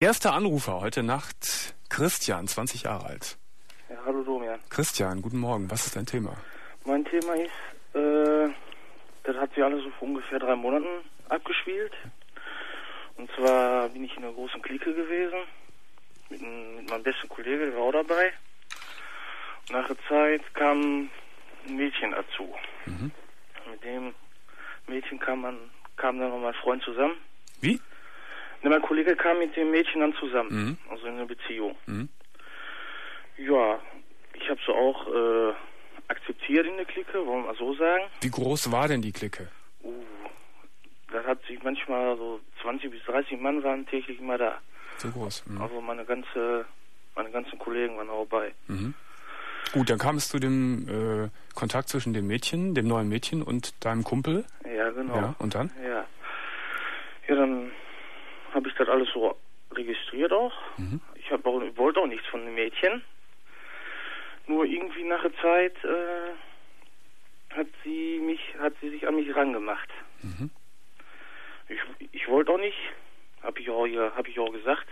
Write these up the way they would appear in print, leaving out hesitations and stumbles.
Erster Anrufer heute Nacht, Christian, 20 Jahre alt. Ja, hallo Domian. Christian, guten Morgen. Was ist dein Thema? Mein Thema ist, das hat sich alles so vor ungefähr 3 Monaten abgespielt. Und zwar bin ich in einer großen Clique gewesen, mit meinem besten Kollegen, der war auch dabei. Und nach der Zeit kam ein Mädchen dazu. Mhm. Mit dem Mädchen kam dann noch mein Freund zusammen. Wie? Mein Kollege kam mit dem Mädchen dann zusammen, also in einer Beziehung. Mhm. Ja, ich habe so auch akzeptiert in der Clique, wollen wir mal so sagen. Wie groß war denn die Clique? Das hat sich manchmal so 20 bis 30 Mann waren täglich immer da. So groß. Mhm. Also meine ganzen Kollegen waren auch bei. Mhm. Gut, dann kam es zu dem Kontakt zwischen dem Mädchen, dem neuen Mädchen und deinem Kumpel. Ja, genau. Ja, und dann? Ja, dann habe ich das alles so registriert auch. Mhm. Ich wollte auch nichts von dem Mädchen. Nur irgendwie nach der Zeit hat sie sich an mich rangemacht. Mhm. Ich wollte auch nicht, hab ich auch gesagt.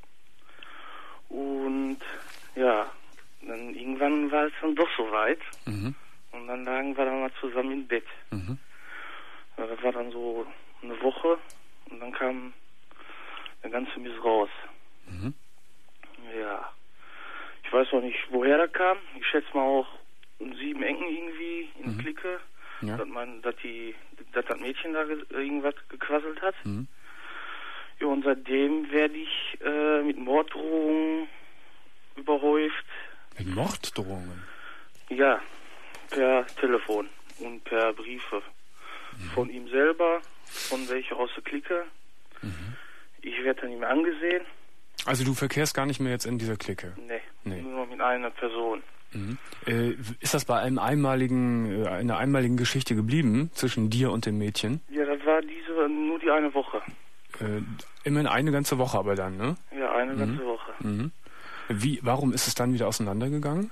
Und ja, dann irgendwann war es dann doch soweit. Mhm. Und dann lagen wir dann mal zusammen im Bett. Mhm. Das war dann so eine Woche und dann kam der ganze Mist raus. Mhm. Ja. Ich weiß auch nicht, woher der kam. Ich schätze mal auch 7 Ecken irgendwie in der Clique. Ja. Dass das Mädchen da irgendwas gequasselt hat. Mhm. Ja, und seitdem werde ich mit Morddrohungen überhäuft. Mit Morddrohungen? Ja, per Telefon und per Briefe. Mhm. Von ihm selber, von welcher aus der Clique. Mhm. Ich werde dann nicht mehr angesehen. Also du verkehrst gar nicht mehr jetzt in dieser Clique? Nee. Nur noch mit einer Person. Mhm. Ist das bei einer einmaligen Geschichte geblieben zwischen dir und dem Mädchen? Ja, das war nur die eine Woche. Immerhin eine ganze Woche aber dann, ne? Ja, eine ganze Woche. Mhm. Warum ist es dann wieder auseinandergegangen?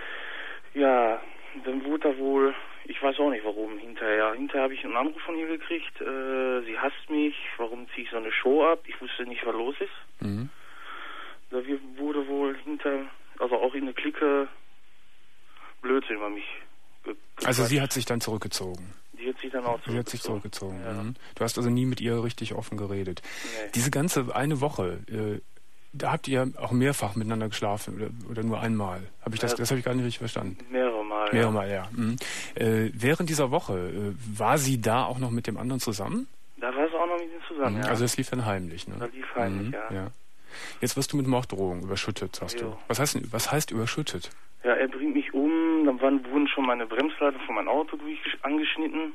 Ja, dann wurde er wohl, ich weiß auch nicht warum, hinterher. Hinterher habe ich einen Anruf von ihr gekriegt, sie hasst mich, warum ziehe ich so eine Show ab? Ich wusste nicht, was los ist. Mhm. Da wurde wohl also auch in der Clique Blödsinn über mich Also sie hat sich dann zurückgezogen? Die hat sich dann auch zurückgezogen. Sie hat sich zurückgezogen. Ja. Mhm. Du hast also nie mit ihr richtig offen geredet. Nee. Diese ganze eine Woche, da habt ihr auch mehrfach miteinander geschlafen oder nur einmal? Das habe ich gar nicht richtig verstanden. Mehrere Mal. Mehrere Mal, ja. Mhm. Während dieser Woche, war sie da auch noch mit dem anderen zusammen? Da war sie auch noch mit ihm zusammen, ja. Also es lief dann heimlich, ne? Das lief heimlich, ja. Jetzt wirst du mit Morddrohungen überschüttet, sagst du. Was heißt überschüttet? Ja, er bringt mich um, dann wurden schon meine Bremsleiter von meinem Auto durchgeschnitten.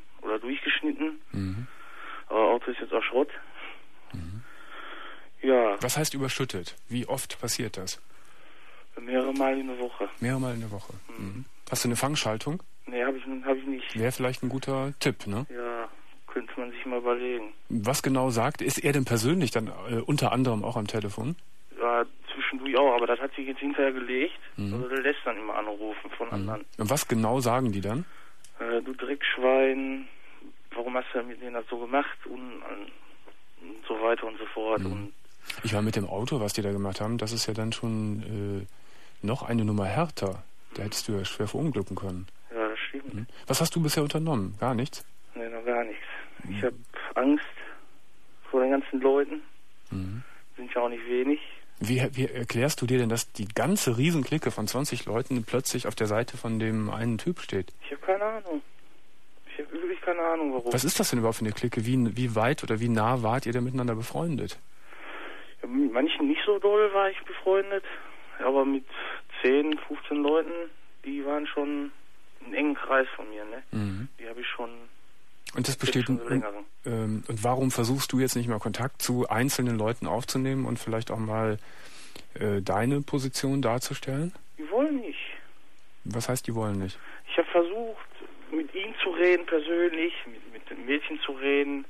Mhm. Aber Auto ist jetzt auch Schrott. Mhm. Ja. Was heißt überschüttet? Wie oft passiert das? Mehrere Mal in der Woche. Mhm. Hast du eine Fangschaltung? Nee, hab ich nicht. Wäre vielleicht ein guter Tipp, ne? Ja, könnte man sich mal überlegen. Was genau sagt? Ist er denn persönlich dann unter anderem auch am Telefon? Ja, zwischendurch auch, aber das hat sich jetzt hinterher gelegt. Mhm. Also der lässt dann immer anrufen von anderen. Und was genau sagen die dann? Du Dreckschwein, warum hast du mit denen das so gemacht? Und so weiter und so fort. Mhm. Und ich war mit dem Auto, was die da gemacht haben, das ist ja dann schon noch eine Nummer härter. Da hättest du ja schwer verunglücken können. Ja, das stimmt. Mhm. Was hast du bisher unternommen? Gar nichts? Nee, noch gar nichts. Ich habe Angst vor den ganzen Leuten. Mhm. Sind ja auch nicht wenig. Wie erklärst du dir denn, dass die ganze Riesenklicke von 20 Leuten plötzlich auf der Seite von dem einen Typ steht? Ich habe keine Ahnung. Ich habe wirklich keine Ahnung, warum. Was ist das denn überhaupt für eine Clique? Wie weit oder wie nah wart ihr denn miteinander befreundet? Ja, mit manchen nicht so doll war ich befreundet, aber mit 10, 15 Leuten, die waren schon einen engen Kreis von mir, ne? Mhm. Die habe ich schon. Und das besteht und warum versuchst du jetzt nicht mal Kontakt zu einzelnen Leuten aufzunehmen und vielleicht auch mal deine Position darzustellen? Die wollen nicht. Was heißt, die wollen nicht? Ich habe versucht, mit ihm zu reden persönlich, mit dem Mädchen zu reden.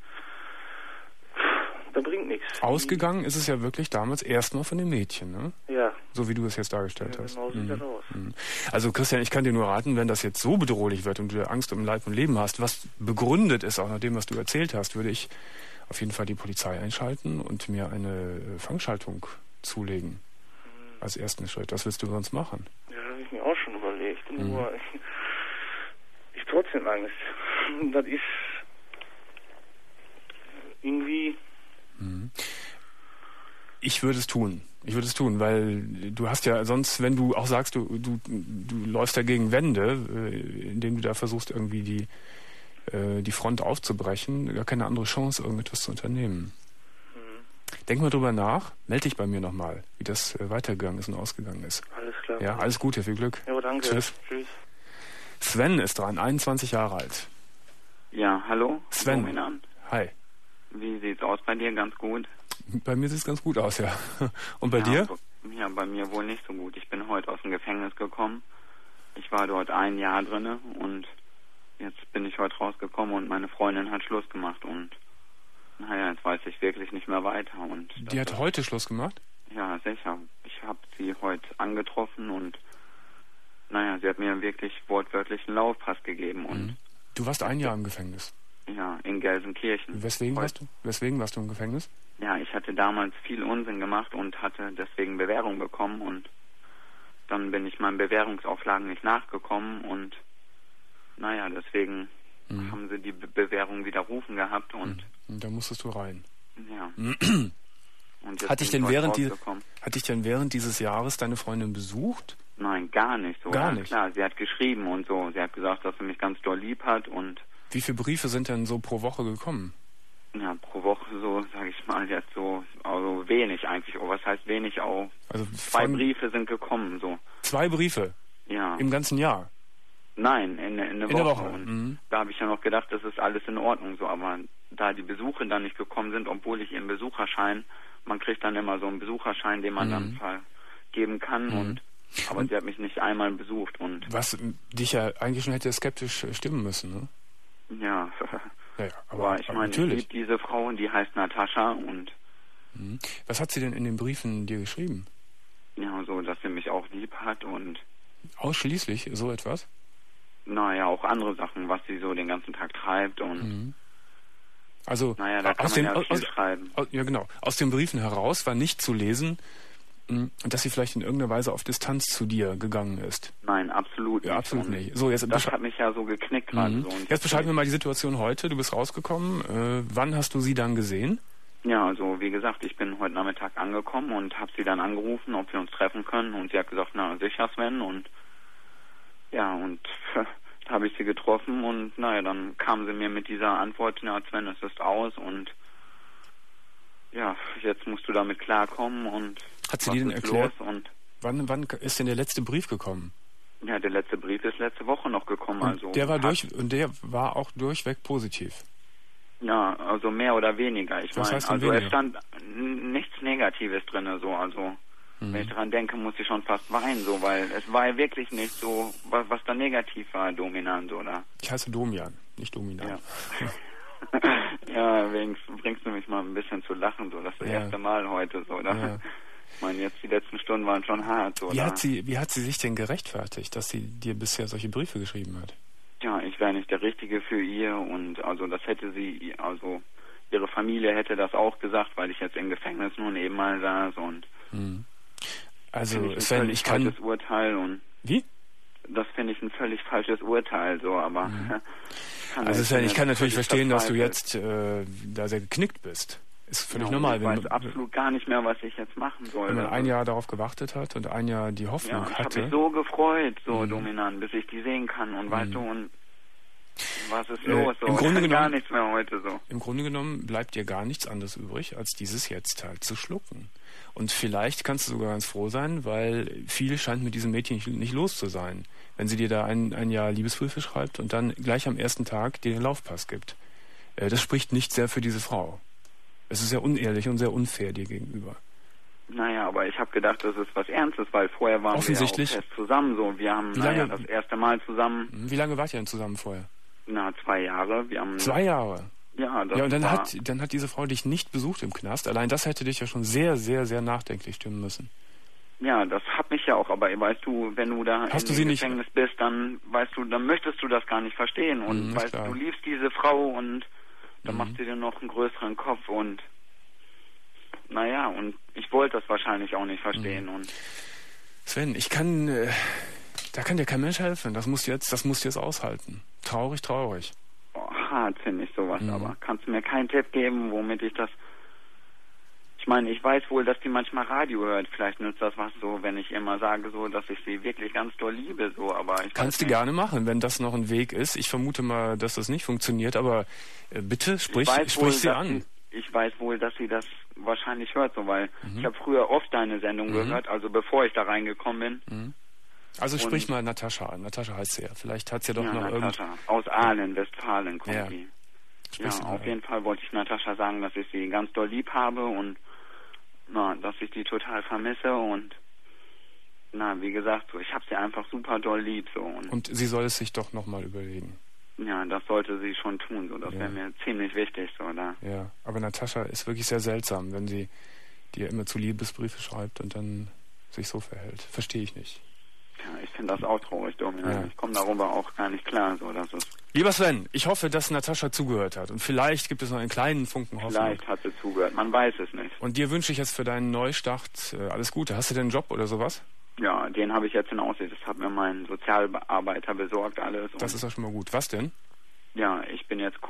Da bringt nichts. Ausgegangen ist es ja wirklich damals erstmal von dem Mädchen, ne? Ja. So wie du es jetzt dargestellt hast. Genau, sieht das aus. Also Christian, ich kann dir nur raten, wenn das jetzt so bedrohlich wird und du Angst um Leib und Leben hast, was begründet ist, auch nach dem, was du erzählt hast, würde ich auf jeden Fall die Polizei einschalten und mir eine Fangschaltung zulegen. Als ersten Schritt. Was willst du sonst machen? Ja, das habe ich mir auch schon überlegt. Nur ich trotzdem Angst. Das ist irgendwie... Ich würde es tun. Weil du hast ja sonst, wenn du auch sagst, du läufst ja gegen Wände, indem du da versuchst, irgendwie die Front aufzubrechen, gar keine andere Chance, irgendetwas zu unternehmen. Denk mal drüber nach, melde dich bei mir nochmal, wie das weitergegangen ist und ausgegangen ist. Alles klar. Ja, alles Gute, viel Glück. Ja, danke. Tschüss. Sven ist dran, 21 Jahre alt. Ja, hallo? Sven. Dominant. Hi. Wie sieht's aus bei dir? Ganz gut? Bei mir sieht es ganz gut aus, ja. Und bei dir? Ja, bei mir wohl nicht so gut. Ich bin heute aus dem Gefängnis gekommen. Ich war dort 1 Jahr drinne und jetzt bin ich heute rausgekommen und meine Freundin hat Schluss gemacht und naja, jetzt weiß ich wirklich nicht mehr weiter. Und die hat heute Schluss gemacht? Ja, sicher. Ich habe sie heute angetroffen und naja, sie hat mir wirklich wortwörtlich einen Laufpass gegeben. Und du warst 1 Jahr im Gefängnis? Ja, in Gelsenkirchen. Weswegen warst du im Gefängnis? Ja, ich hatte damals viel Unsinn gemacht und hatte deswegen Bewährung bekommen und dann bin ich meinen Bewährungsauflagen nicht nachgekommen und naja, deswegen haben sie die Bewährung widerrufen gehabt und da musstest du rein. Ja. Und jetzt hat dich denn während dieses Jahres deine Freundin besucht? Nein, gar nicht so. Gar nicht? Klar, sie hat geschrieben und so. Sie hat gesagt, dass sie mich ganz doll lieb hat und... Wie viele Briefe sind denn so pro Woche gekommen? Ja, pro Woche so, sage ich mal, jetzt so, also wenig eigentlich. Oh, was heißt wenig auch? Also 2 Briefe sind gekommen, so. 2 Briefe? Ja. Im ganzen Jahr? Nein, in der Woche. Und da habe ich ja noch gedacht, das ist alles in Ordnung so. Aber da die Besuche dann nicht gekommen sind, obwohl ich ihren Besucherschein, man kriegt dann immer so einen Besucherschein, den man dann vergeben kann. Aber sie hat mich nicht einmal besucht. Und was dich ja eigentlich schon hätte skeptisch stimmen müssen, ne? Ja. Ja, aber ich meine, ich liebe diese Frau und die heißt Natascha und... Was hat sie denn in den Briefen dir geschrieben? Ja, so, dass sie mich auch lieb hat und... Ausschließlich so etwas? Naja, auch andere Sachen, was sie so den ganzen Tag treibt und... Also, naja, da kann man ja viel schreiben. Ja, genau. Aus den Briefen heraus war nicht zu lesen, dass sie vielleicht in irgendeiner Weise auf Distanz zu dir gegangen ist. Nein, absolut nicht. Ja, absolut nicht. So, jetzt das hat mich ja so geknickt gerade. So. Jetzt beschreib mir mal die Situation heute. Du bist rausgekommen. Wann hast du sie dann gesehen? Ja, also wie gesagt, ich bin heute Nachmittag angekommen und habe sie dann angerufen, ob wir uns treffen können. Und sie hat gesagt, na sicher, Sven. Und ja, und da habe ich sie getroffen und naja, dann kam sie mir mit dieser Antwort, na Sven, es ist aus und ja, jetzt musst du damit klarkommen und... Hat sie dir denn erklärt, wann ist denn der letzte Brief gekommen? Ja, der letzte Brief ist letzte Woche noch gekommen. Und der war auch durchweg positiv? Ja, also mehr oder weniger. Ich meine, also weniger? Es stand nichts Negatives drin, so, also wenn ich daran denke, muss ich schon fast weinen, so, weil es war ja wirklich nicht so, was da negativ war, dominant, oder? Ich heiße Domian, nicht dominant. Ja. Ja, bringst du mich mal ein bisschen zu lachen, so, das erste Mal heute, so, oder? Ja. Ich meine, jetzt die letzten Stunden waren schon hart, oder? Wie hat sie sich denn gerechtfertigt, dass sie dir bisher solche Briefe geschrieben hat? Ja, ich wäre nicht der Richtige für ihr und also das hätte sie, also ihre Familie hätte das auch gesagt, weil ich jetzt im Gefängnis nur nebenmal saß und also Sven, ich kann... falsches Urteil und... Wie? Das finde ich ein völlig falsches Urteil, so, aber... Also Sven, ich kann natürlich verstehen, dass du jetzt da sehr geknickt bist. Ist völlig normal. Ich weiß absolut gar nicht mehr, was ich jetzt machen soll. Wenn man 1 Jahr darauf gewartet hat und 1 Jahr die Hoffnung hatte. Ich habe mich so gefreut, so dominant, bis ich die sehen kann. Und weißt du, und was ist los? So, Im Grunde genommen, gar nichts mehr heute so. Im Grunde genommen bleibt dir gar nichts anderes übrig, als dieses jetzt halt zu schlucken. Und vielleicht kannst du sogar ganz froh sein, weil viel scheint mit diesem Mädchen nicht los zu sein. Wenn sie dir da ein Jahr Liebesbriefe schreibt und dann gleich am ersten Tag dir den Laufpass gibt. Das spricht nicht sehr für diese Frau. Es ist sehr unehrlich und sehr unfair dir gegenüber. Naja, aber ich habe gedacht, das ist was Ernstes, weil vorher waren wir ja auch fest zusammen. So. Wir haben das erste Mal zusammen... Wie lange wart ihr denn zusammen vorher? Na, 2 Jahre. Wir haben 2 Jahre? Ja, und dann hat diese Frau dich nicht besucht im Knast. Allein das hätte dich ja schon sehr, sehr, sehr nachdenklich stimmen müssen. Ja, das hat mich ja auch, aber weißt du, wenn du da im Gefängnis bist, dann weißt du, dann möchtest du das gar nicht verstehen und weißt du liebst diese Frau und dann machst du dir noch einen größeren Kopf und naja, und ich wollte das wahrscheinlich auch nicht verstehen. Und Sven, da kann dir kein Mensch helfen. Das musst du jetzt aushalten. Traurig. Hart finde ich sowas, aber kannst du mir keinen Tipp geben, womit ich das... Ich meine, ich weiß wohl, dass die manchmal Radio hört. Vielleicht nützt das was so, wenn ich immer sage, so, dass ich sie wirklich ganz doll liebe, so, aber ich kannst du gerne machen, wenn das noch ein Weg ist. Ich vermute mal, dass das nicht funktioniert, aber bitte sprich sie an. Ich weiß wohl, dass sie das wahrscheinlich hört, so, weil ich habe früher oft deine Sendung gehört, also bevor ich da reingekommen bin. Also sprich mal Natascha an. Natascha heißt sie ja. Vielleicht hat sie ja doch noch Natascha. Aus Aalen, Westfalen kommt ja. die. Ja, auf jeden Fall wollte ich Natascha sagen, dass ich sie ganz doll lieb habe und dass ich die total vermisse und wie gesagt, so, ich habe sie einfach super doll lieb. So. Und sie soll es sich doch nochmal überlegen. Ja, das sollte sie schon tun, so, das wäre mir ziemlich wichtig. So, da. Ja, aber Natascha ist wirklich sehr seltsam, wenn sie dir immer zu Liebesbriefe schreibt und dann sich so verhält. Verstehe ich nicht. Ja, ich finde das auch traurig, Dominik. Ja. Ich komme darüber auch gar nicht klar. So, dass es Lieber Sven, ich hoffe, dass Natascha zugehört hat. Und vielleicht gibt es noch einen kleinen Funken Hoffnung. Vielleicht hat sie zugehört, man weiß es nicht. Und dir wünsche ich jetzt für deinen Neustart alles Gute. Hast du denn einen Job oder sowas? Ja, den habe ich jetzt in Aussicht. Das hat mir mein Sozialarbeiter besorgt, alles. Das ist ja schon mal gut. Was denn? Ja, ich bin jetzt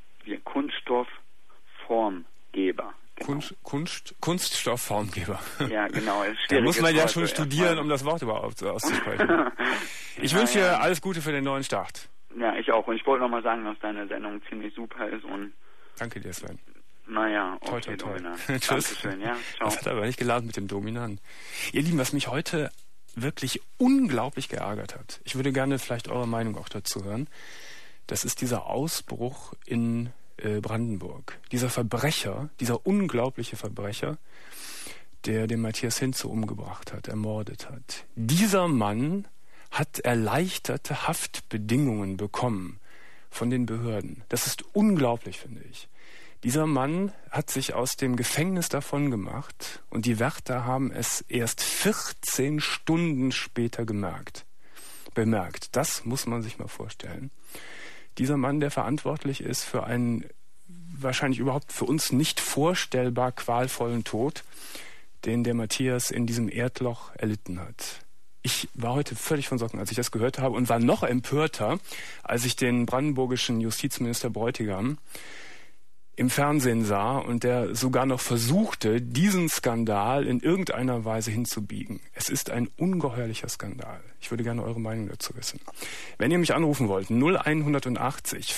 Kunststoffformgeber. Genau. Kunststoffformgeber. Ja, genau. Da muss man ja schon studieren, um das Wort überhaupt auszusprechen. Ich wünsche dir alles Gute für den neuen Start. Ja, ich auch. Und ich wollte noch mal sagen, dass deine Sendung ziemlich super ist. Und danke dir, Sven. Naja, okay, toi. Tschüss. Dankeschön, ja. Ciao. Das hat aber nicht geladen mit dem Dominant. Ihr Lieben, was mich heute wirklich unglaublich geärgert hat, ich würde gerne vielleicht eure Meinung auch dazu hören, das ist dieser Ausbruch in Brandenburg. Dieser Verbrecher, dieser unglaubliche Verbrecher, der den Matthias Hinze umgebracht hat, ermordet hat. Dieser Mann hat erleichterte Haftbedingungen bekommen von den Behörden. Das ist unglaublich, finde ich. Dieser Mann hat sich aus dem Gefängnis davon gemacht und die Wärter haben es erst 14 Stunden später bemerkt. Das muss man sich mal vorstellen. Dieser Mann, der verantwortlich ist für einen wahrscheinlich überhaupt für uns nicht vorstellbar qualvollen Tod, den der Matthias in diesem Erdloch erlitten hat. Ich war heute völlig von Socken, als ich das gehört habe, und war noch empörter, als ich den brandenburgischen Justizminister Bräutigam im Fernsehen sah und der sogar noch versuchte, diesen Skandal in irgendeiner Weise hinzubiegen. Es ist ein ungeheuerlicher Skandal. Ich würde gerne eure Meinung dazu wissen. Wenn ihr mich anrufen wollt, 0180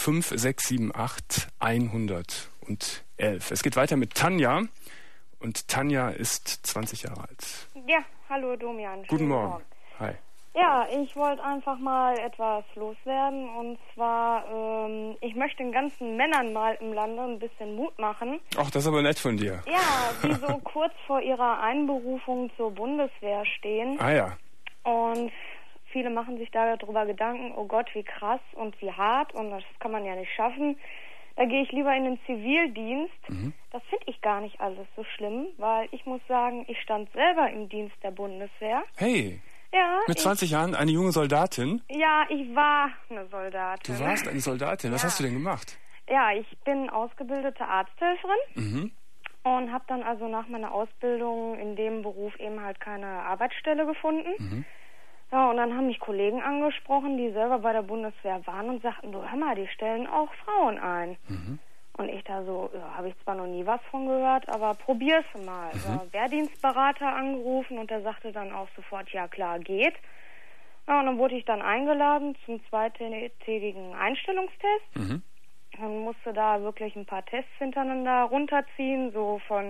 5678 111. Es geht weiter mit Tanja und Tanja ist 20 Jahre alt. Ja, hallo Domian. Guten Morgen. Hi. Ja, ich wollte einfach mal etwas loswerden und zwar, ich möchte den ganzen Männern mal im Lande ein bisschen Mut machen. Ach, das ist aber nett von dir. Ja, die so kurz vor ihrer Einberufung zur Bundeswehr stehen. Ah ja. Und viele machen sich darüber Gedanken, oh Gott, wie krass und wie hart und das kann man ja nicht schaffen. Da gehe ich lieber in den Zivildienst. Das finde ich gar nicht alles so schlimm, weil ich muss sagen, ich stand selber im Dienst der Bundeswehr. Hey. Ja, mit 20 Jahren eine junge Soldatin? Ja, ich war eine Soldatin. Du warst eine Soldatin? Was hast du denn gemacht? Ja, ich bin ausgebildete Arzthelferin und habe dann also nach meiner Ausbildung in dem Beruf eben halt keine Arbeitsstelle gefunden. Ja, und dann haben mich Kollegen angesprochen, die selber bei der Bundeswehr waren und sagten, du hör mal, die stellen auch Frauen ein. Und ich da so, ja, habe ich zwar noch nie was von gehört, aber probier's mal. Wehrdienstberater angerufen und der sagte dann auch sofort, ja klar, geht. Ja, und dann wurde ich dann eingeladen zum zweitägigen Einstellungstest. Und musste da wirklich ein paar Tests hintereinander runterziehen, so von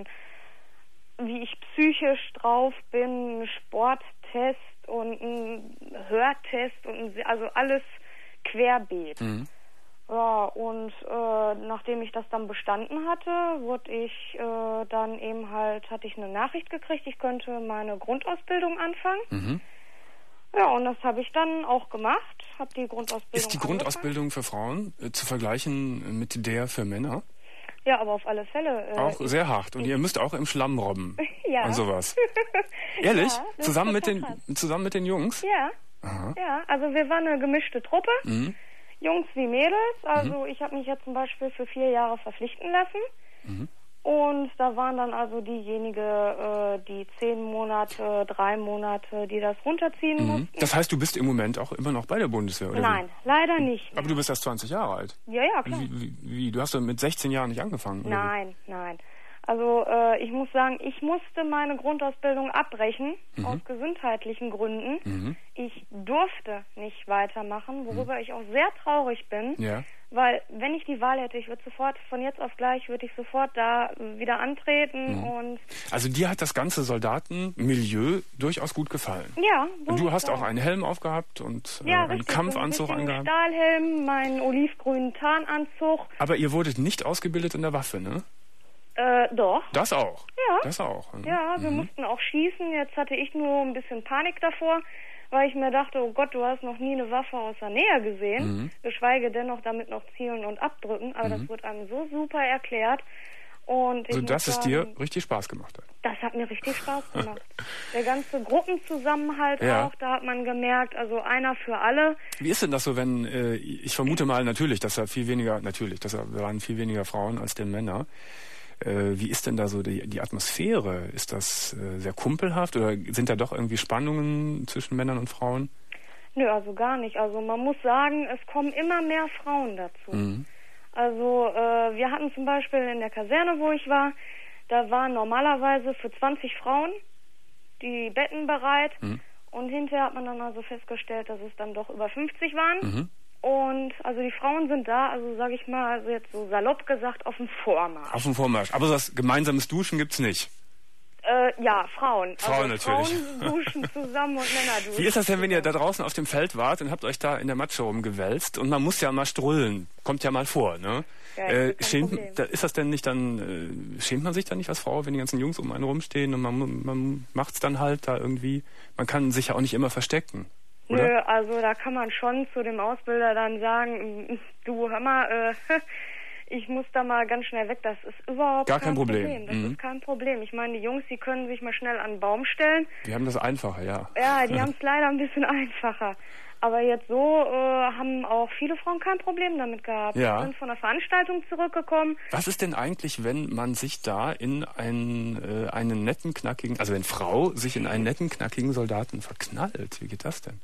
wie ich psychisch drauf bin, ein Sporttest und ein Hörtest und also alles querbeet. Ja, und nachdem ich das dann bestanden hatte, wurde ich dann eben halt, hatte ich eine Nachricht gekriegt, ich könnte meine Grundausbildung anfangen. Ja, und das habe ich dann auch gemacht, habe die Grundausbildung Ist die Grundausbildung für Frauen zu vergleichen mit der für Männer? Ja, aber auf alle Fälle. Auch sehr hart. Und ihr müsst auch im Schlamm robben. Ja. Und sowas. Ehrlich? Ja, zusammen mit den Jungs? Ja. Aha. Ja, also wir waren eine gemischte Truppe. Jungs wie Mädels. Also ich habe mich ja zum Beispiel für 4 Jahre verpflichten lassen. Und da waren dann also diejenigen, die 10 Monate, 3 Monate, die das runterziehen mussten. Das heißt, du bist im Moment auch immer noch bei der Bundeswehr, oder? Nein, leider nicht mehr. Aber du bist erst 20 Jahre alt. Ja, ja, klar. Wie? Du hast doch mit 16 Jahren nicht angefangen, oder? Nein. Also ich muss sagen, ich musste meine Grundausbildung abbrechen, aus gesundheitlichen Gründen. Ich durfte nicht weitermachen, worüber ich auch sehr traurig bin. Ja. Weil wenn ich die Wahl hätte, ich würde sofort, von jetzt auf gleich, würde ich sofort da wieder antreten und... Also dir hat das ganze Soldatenmilieu durchaus gut gefallen. Ja. Und du hast auch einen Helm aufgehabt und einen Kampfanzug angehabt. Stahlhelm, meinen olivgrünen Tarnanzug. Aber ihr wurdet nicht ausgebildet in der Waffe, ne? Doch. Das auch? Ja. Das auch. Ja, wir mussten auch schießen. Jetzt hatte ich nur ein bisschen Panik davor, weil ich mir dachte, oh Gott, du hast noch nie eine Waffe aus der Nähe gesehen, geschweige denn noch damit noch zielen und abdrücken. Aber das wird einem so super erklärt. Und also, dass es dir richtig Spaß gemacht hat. Das hat mir richtig Spaß gemacht. Der ganze Gruppenzusammenhalt auch, da hat man gemerkt, also einer für alle. Wie ist denn das so, wenn, ich vermute mal natürlich, dass da waren viel weniger Frauen als denn Männer. Wie ist denn da so die Atmosphäre? Ist das sehr kumpelhaft oder sind da doch irgendwie Spannungen zwischen Männern und Frauen? Nö, also gar nicht. Also man muss sagen, es kommen immer mehr Frauen dazu. Also wir hatten zum Beispiel in der Kaserne, wo ich war, da waren normalerweise für 20 Frauen die Betten bereit und hinterher hat man dann also festgestellt, dass es dann doch über 50 waren. Und also die Frauen sind da, also sage ich mal, also jetzt so salopp gesagt, auf dem Vormarsch. Auf dem Vormarsch. Aber so das gemeinsames Duschen gibt's nicht. Ja, Frauen. Frauen also natürlich. Frauen duschen zusammen und Männer duschen. Wie ist das denn, wenn ihr da draußen auf dem Feld wart und habt euch da in der Matsche rumgewälzt und man muss ja mal strullen? Kommt ja mal vor, ne? Ja, ist das denn nicht dann, schämt man sich da nicht als Frau, wenn die ganzen Jungs um einen rumstehen und man macht's dann halt da irgendwie? Man kann sich ja auch nicht immer verstecken. Oder? Nö, also da kann man schon zu dem Ausbilder dann sagen, du, hör mal, ich muss da mal ganz schnell weg, das ist überhaupt kein Problem. Das ist kein Problem. Ich meine, die Jungs, die können sich mal schnell an einen Baum stellen. Die haben das einfacher, ja. Ja, die haben es leider ein bisschen einfacher. Aber jetzt so haben auch viele Frauen kein Problem damit gehabt. Ja. Die sind von der Veranstaltung zurückgekommen. Was ist denn eigentlich, wenn man sich da in einen netten, knackigen, also wenn Frau sich in einen netten, knackigen Soldaten verknallt? Wie geht das denn?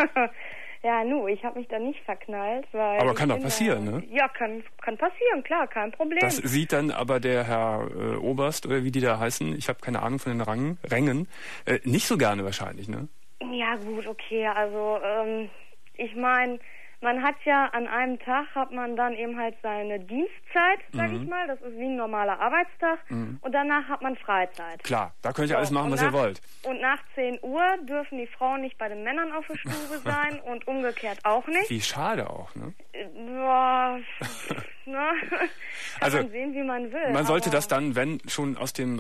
Ja, ich habe mich da nicht verknallt, weil... Aber kann doch passieren, ne? Ja, kann passieren, klar, kein Problem. Das sieht dann aber der Herr Oberst, oder wie die da heißen, ich habe keine Ahnung von den Rängen, nicht so gerne wahrscheinlich, ne? Ja gut, okay, also ich meine, man hat ja an einem Tag hat man dann eben halt seine Dienstzeit, sag ich mal, das ist wie ein normaler Arbeitstag und danach hat man Freizeit. Klar, da könnt ihr alles machen, was ihr wollt. Und nach 10 Uhr dürfen die Frauen nicht bei den Männern auf der Stube sein und umgekehrt auch nicht. Wie schade auch, ne? Ja, ne? Also, man sehen, wie man will. Man sollte das dann, wenn, schon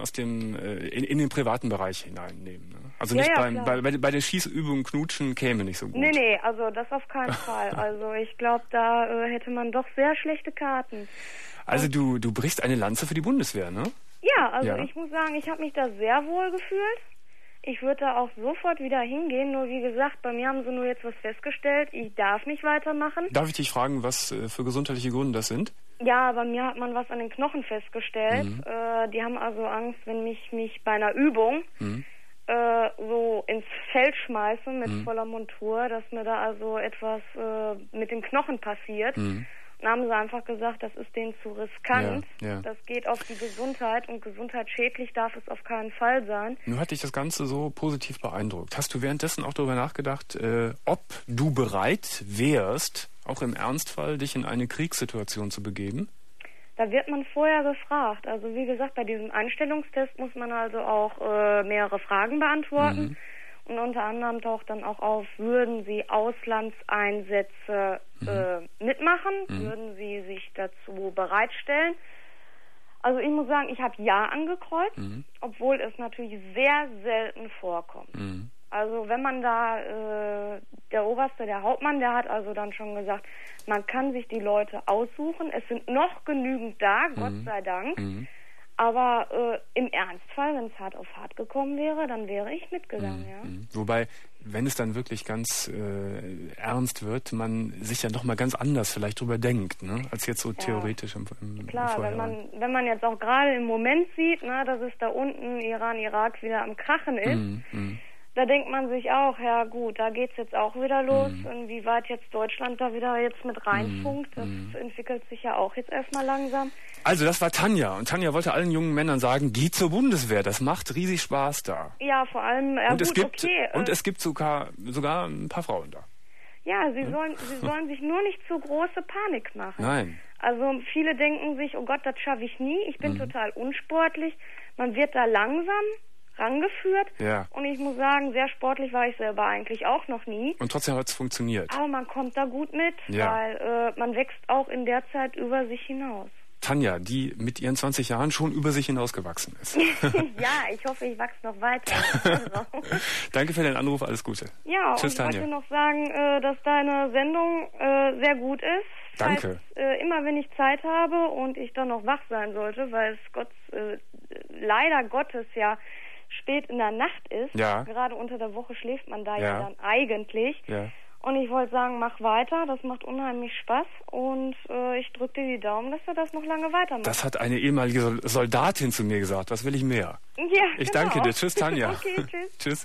in den privaten Bereich hineinnehmen, ne? Also nicht bei den Schießübungen knutschen käme nicht so gut. Nee, also das auf keinen Fall. Also ich glaube, da hätte man doch sehr schlechte Karten. Also du brichst eine Lanze für die Bundeswehr, ne? Ja, also ich muss sagen, ich habe mich da sehr wohl gefühlt. Ich würde da auch sofort wieder hingehen, nur wie gesagt, bei mir haben sie nur jetzt was festgestellt, ich darf nicht weitermachen. Darf ich dich fragen, was für gesundheitliche Gründe das sind? Ja, bei mir hat man was an den Knochen festgestellt. Die haben also Angst, wenn mich bei einer Übung so ins Feld schmeißen mit voller Montur, dass mir da also etwas mit den Knochen passiert. Dann haben sie einfach gesagt, das ist denen zu riskant. Ja. Das geht auf die Gesundheit und gesundheitsschädlich darf es auf keinen Fall sein. Nun hat dich das Ganze so positiv beeindruckt. Hast du währenddessen auch darüber nachgedacht, ob du bereit wärst, auch im Ernstfall dich in eine Kriegssituation zu begeben? Da wird man vorher gefragt. Also wie gesagt, bei diesem Einstellungstest muss man also auch mehrere Fragen beantworten. Und unter anderem taucht dann auch auf, würden Sie Auslandseinsätze mitmachen? Würden Sie sich dazu bereitstellen? Also ich muss sagen, ich habe Ja angekreuzt, obwohl es natürlich sehr selten vorkommt. Also wenn man da, der Oberste, der Hauptmann, der hat also dann schon gesagt, man kann sich die Leute aussuchen. Es sind noch genügend da, Gott sei Dank. Aber im Ernstfall, wenn es hart auf hart gekommen wäre, dann wäre ich mitgegangen, ja. Wobei, wenn es dann wirklich ganz ernst wird, man sich ja nochmal ganz anders vielleicht drüber denkt, ne? Als jetzt so theoretisch im Klar, Vorhinein. wenn man jetzt auch gerade im Moment sieht, ne, dass es da unten Iran, Irak wieder am Krachen ist, da denkt man sich auch, ja gut, da geht's jetzt auch wieder los. Inwieweit jetzt Deutschland da wieder jetzt mit reinfunkt, das entwickelt sich ja auch jetzt erstmal langsam. Also das war Tanja. Und Tanja wollte allen jungen Männern sagen, geht zur Bundeswehr, das macht riesig Spaß da. Ja, vor allem, und es gibt sogar ein paar Frauen da. Ja, sie sollen sich nur nicht zu große Panik machen. Nein. Also viele denken sich, oh Gott, das schaffe ich nie, ich bin total unsportlich. Man wird da langsam rangeführt. Ja. Und ich muss sagen, sehr sportlich war ich selber eigentlich auch noch nie. Und trotzdem hat es funktioniert. Aber man kommt da gut mit, weil man wächst auch in der Zeit über sich hinaus. Tanja, die mit ihren 20 Jahren schon über sich hinausgewachsen ist. Ja, ich hoffe, ich wachse noch weiter. Danke für den Anruf, alles Gute. Ja, tschüss, und ich Tanja. wollte noch sagen, dass deine Sendung sehr gut ist. Danke. Heißt, immer wenn ich Zeit habe und ich dann noch wach sein sollte, weil es leider Gottes ja spät in der Nacht ist. Ja. Gerade unter der Woche schläft man da ja dann eigentlich. Ja. Und ich wollte sagen, mach weiter, das macht unheimlich Spaß und ich drücke dir die Daumen, dass du das noch lange weitermachst. Das hat eine ehemalige Soldatin zu mir gesagt. Was will ich mehr? Ja, ich danke dir. Tschüss, Tanja. Okay, tschüss. Tschüss.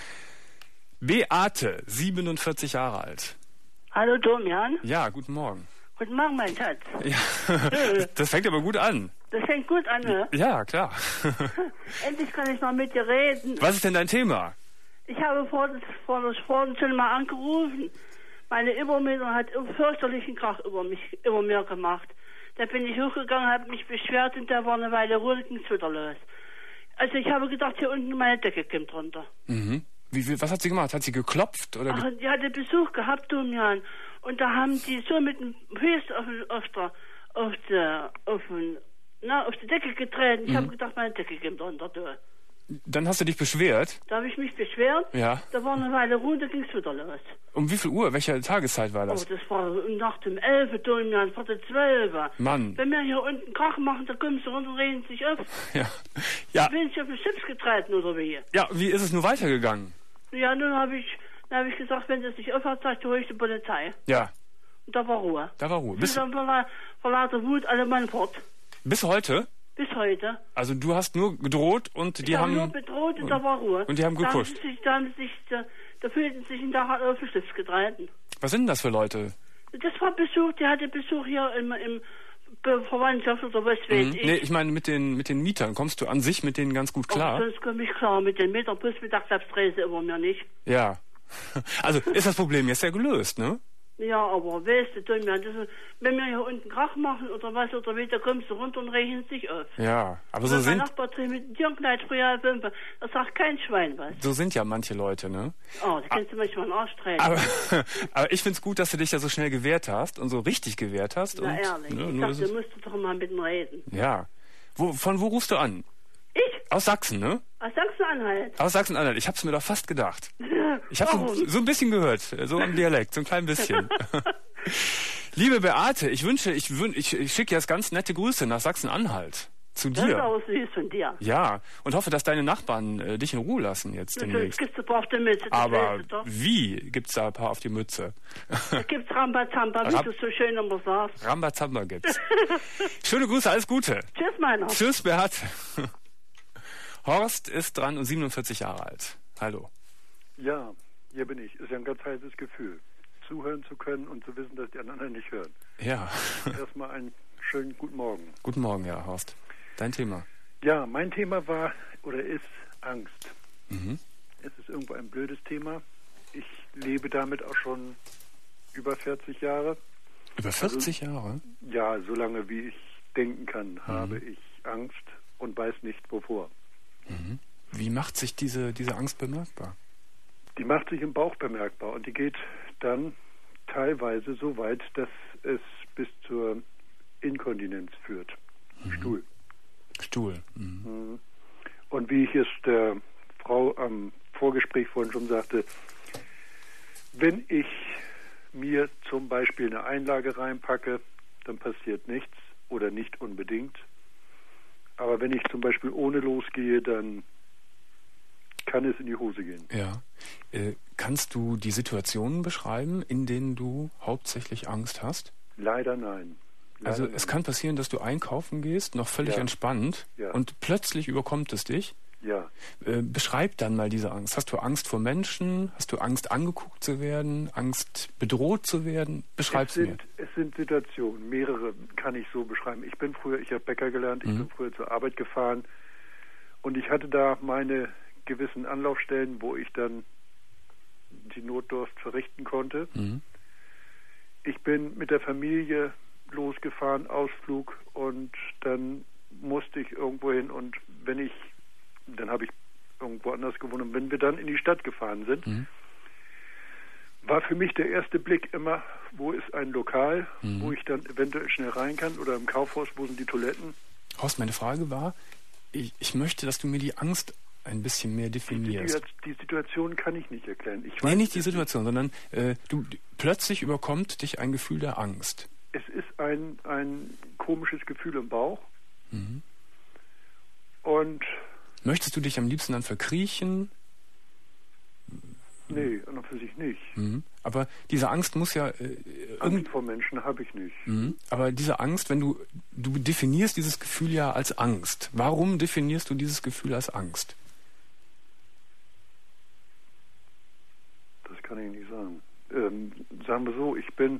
Beate, 47 Jahre alt. Hallo Domian. Ja, guten Morgen. Guten Morgen, mein Schatz. Ja, das fängt aber gut an. Das fängt gut an, ne? Ja, klar. Endlich kann ich mal mit dir reden. Was ist denn dein Thema? Ich habe vorhin schon mal angerufen. Meine Übermieterin hat einen fürchterlichen Krach über mir gemacht. Da bin ich hochgegangen, habe mich beschwert und da war eine Weile ruhig und ging's wieder los. Also ich habe gedacht, hier unten meine Decke kommt runter. Mhm. Was hat sie gemacht? Hat sie geklopft? Oder Ach, die hatte Besuch gehabt, Domian. Und da haben die so mit dem Fuß auf die Decke getreten. Ich habe gedacht, meine Decke kommt runter. Du. Dann hast du dich beschwert? Da habe ich mich beschwert. Ja. Da war eine Weile Ruhe, da ging es wieder los. Um wie viel Uhr? Welche Tageszeit war das? Oh, das war nach dem 11, Domian, vor der 12. Mann. Wenn wir hier unten Krach machen, da kommen sie runter und reden sich auf. Ja. Ja. Bin ich auf den Chips getreten oder wie? Ja, wie ist es nur weitergegangen? Ja, nun habe ich gesagt, wenn das nicht aufhört, sagt, hole ich die Polizei. Ja. Und da war Ruhe. Da war Ruhe. Bis dann vor lauter Wut alle Mann fort. Bis heute? Bis heute. Also du hast nur gedroht und die haben... nur bedroht und da war Ruhe. Und die haben gekuscht. Da fühlten sich in der Hand auf den Stift getreten. Was sind denn das für Leute? Das war Besuch, die hatte Besuch hier im Verwandtschaft oder was weiß ich. Nee, ich meine mit den Mietern. Kommst du an sich mit denen ganz gut klar? Oh, sonst komme ich klar mit den Mietern, plus Mittagsabstreise über mir nicht. Ja. Also ist das Problem jetzt ja gelöst, ne? Ja, aber weißt du, wenn wir hier unten Krach machen oder was oder wie, da kommst du runter und rechnen sich auf. Ja, aber so sind... Mein Nachbar mit Dirnkleid früher da sagt kein Schwein was. So sind ja manche Leute, ne? Oh, da kannst du manchmal einen Arsch treten. Aber ich find's gut, dass du dich ja so schnell gewehrt hast und so richtig gewehrt hast. Na und, ehrlich, ne, ich dachte, du musst doch mal mit ihm reden. Ja. Von wo rufst du an? Ich? Aus Sachsen, ne? Aus Sachsen-Anhalt. Aus Sachsen-Anhalt. Ich hab's mir doch fast gedacht. Ich hab's Warum? so ein bisschen gehört, so im Dialekt, so ein klein bisschen. Liebe Beate, ich schicke jetzt ganz nette Grüße nach Sachsen-Anhalt. Zu dir. Das ist auch süß von dir. Ja, und hoffe, dass deine Nachbarn dich in Ruhe lassen jetzt demnächst. Gibt's ein paar auf die Mütze. Aber wie gibt's da ein paar auf die Mütze? Da gibt's Rambazamba, wie du so schön immer sagst. Rambazamba gibt's. Schöne Grüße, alles Gute. Tschüss, meiner. Tschüss, Beate. Horst ist dran und 47 Jahre alt. Hallo. Ja, hier bin ich. Ist ja ein ganz heißes Gefühl. Zuhören zu können und zu wissen, dass die anderen nicht hören. Ja. Erstmal einen schönen guten Morgen. Guten Morgen, ja, Horst. Dein Thema? Ja, mein Thema war oder ist Angst. Mhm. Es ist irgendwo ein blödes Thema. Ich lebe damit auch schon über 40 Jahre. Über 40 Jahre? Ja, so lange wie ich denken kann, habe ich Angst und weiß nicht wovor. Mhm. Wie macht sich diese Angst bemerkbar? Die macht sich im Bauch bemerkbar und die geht dann teilweise so weit, dass es bis zur Inkontinenz führt. Stuhl. Mhm. Und wie ich es der Frau am Vorgespräch vorhin schon sagte, wenn ich mir zum Beispiel eine Einlage reinpacke, dann passiert nichts oder nicht unbedingt. Aber wenn ich zum Beispiel ohne losgehe, dann kann es in die Hose gehen. Ja. Kannst du die Situationen beschreiben, in denen du hauptsächlich Angst hast? Leider nein. Also es kann passieren, dass du einkaufen gehst, noch völlig entspannt und plötzlich überkommt es dich. Ja. Beschreib dann mal diese Angst. Hast du Angst vor Menschen? Hast du Angst, angeguckt zu werden? Angst, bedroht zu werden? Beschreib's mir. Es sind Situationen, mehrere kann ich so beschreiben. Ich habe Bäcker gelernt, ich bin früher zur Arbeit gefahren und ich hatte da meine gewissen Anlaufstellen, wo ich dann die Notdurft verrichten konnte. Ich bin mit der Familie losgefahren, Ausflug, und dann musste ich irgendwo hin, und dann habe ich irgendwo anders gewohnt, und wenn wir dann in die Stadt gefahren sind, war für mich der erste Blick immer, wo ist ein Lokal, wo ich dann eventuell schnell rein kann, oder im Kaufhaus, wo sind die Toiletten. Horst, meine Frage war, ich möchte, dass du mir die Angst ein bisschen mehr definierst. Die Situation kann ich nicht erklären. Nee, nicht die Situation, sondern plötzlich überkommt dich ein Gefühl der Angst. Es ist ein komisches Gefühl im Bauch. Und möchtest du dich am liebsten dann verkriechen? Nee, an und für sich nicht. Aber diese Angst muss ja... Angst vor Menschen habe ich nicht. Aber diese Angst, wenn du definierst dieses Gefühl ja als Angst. Warum definierst du dieses Gefühl als Angst? Das kann ich nicht sagen. Sagen wir so, ich bin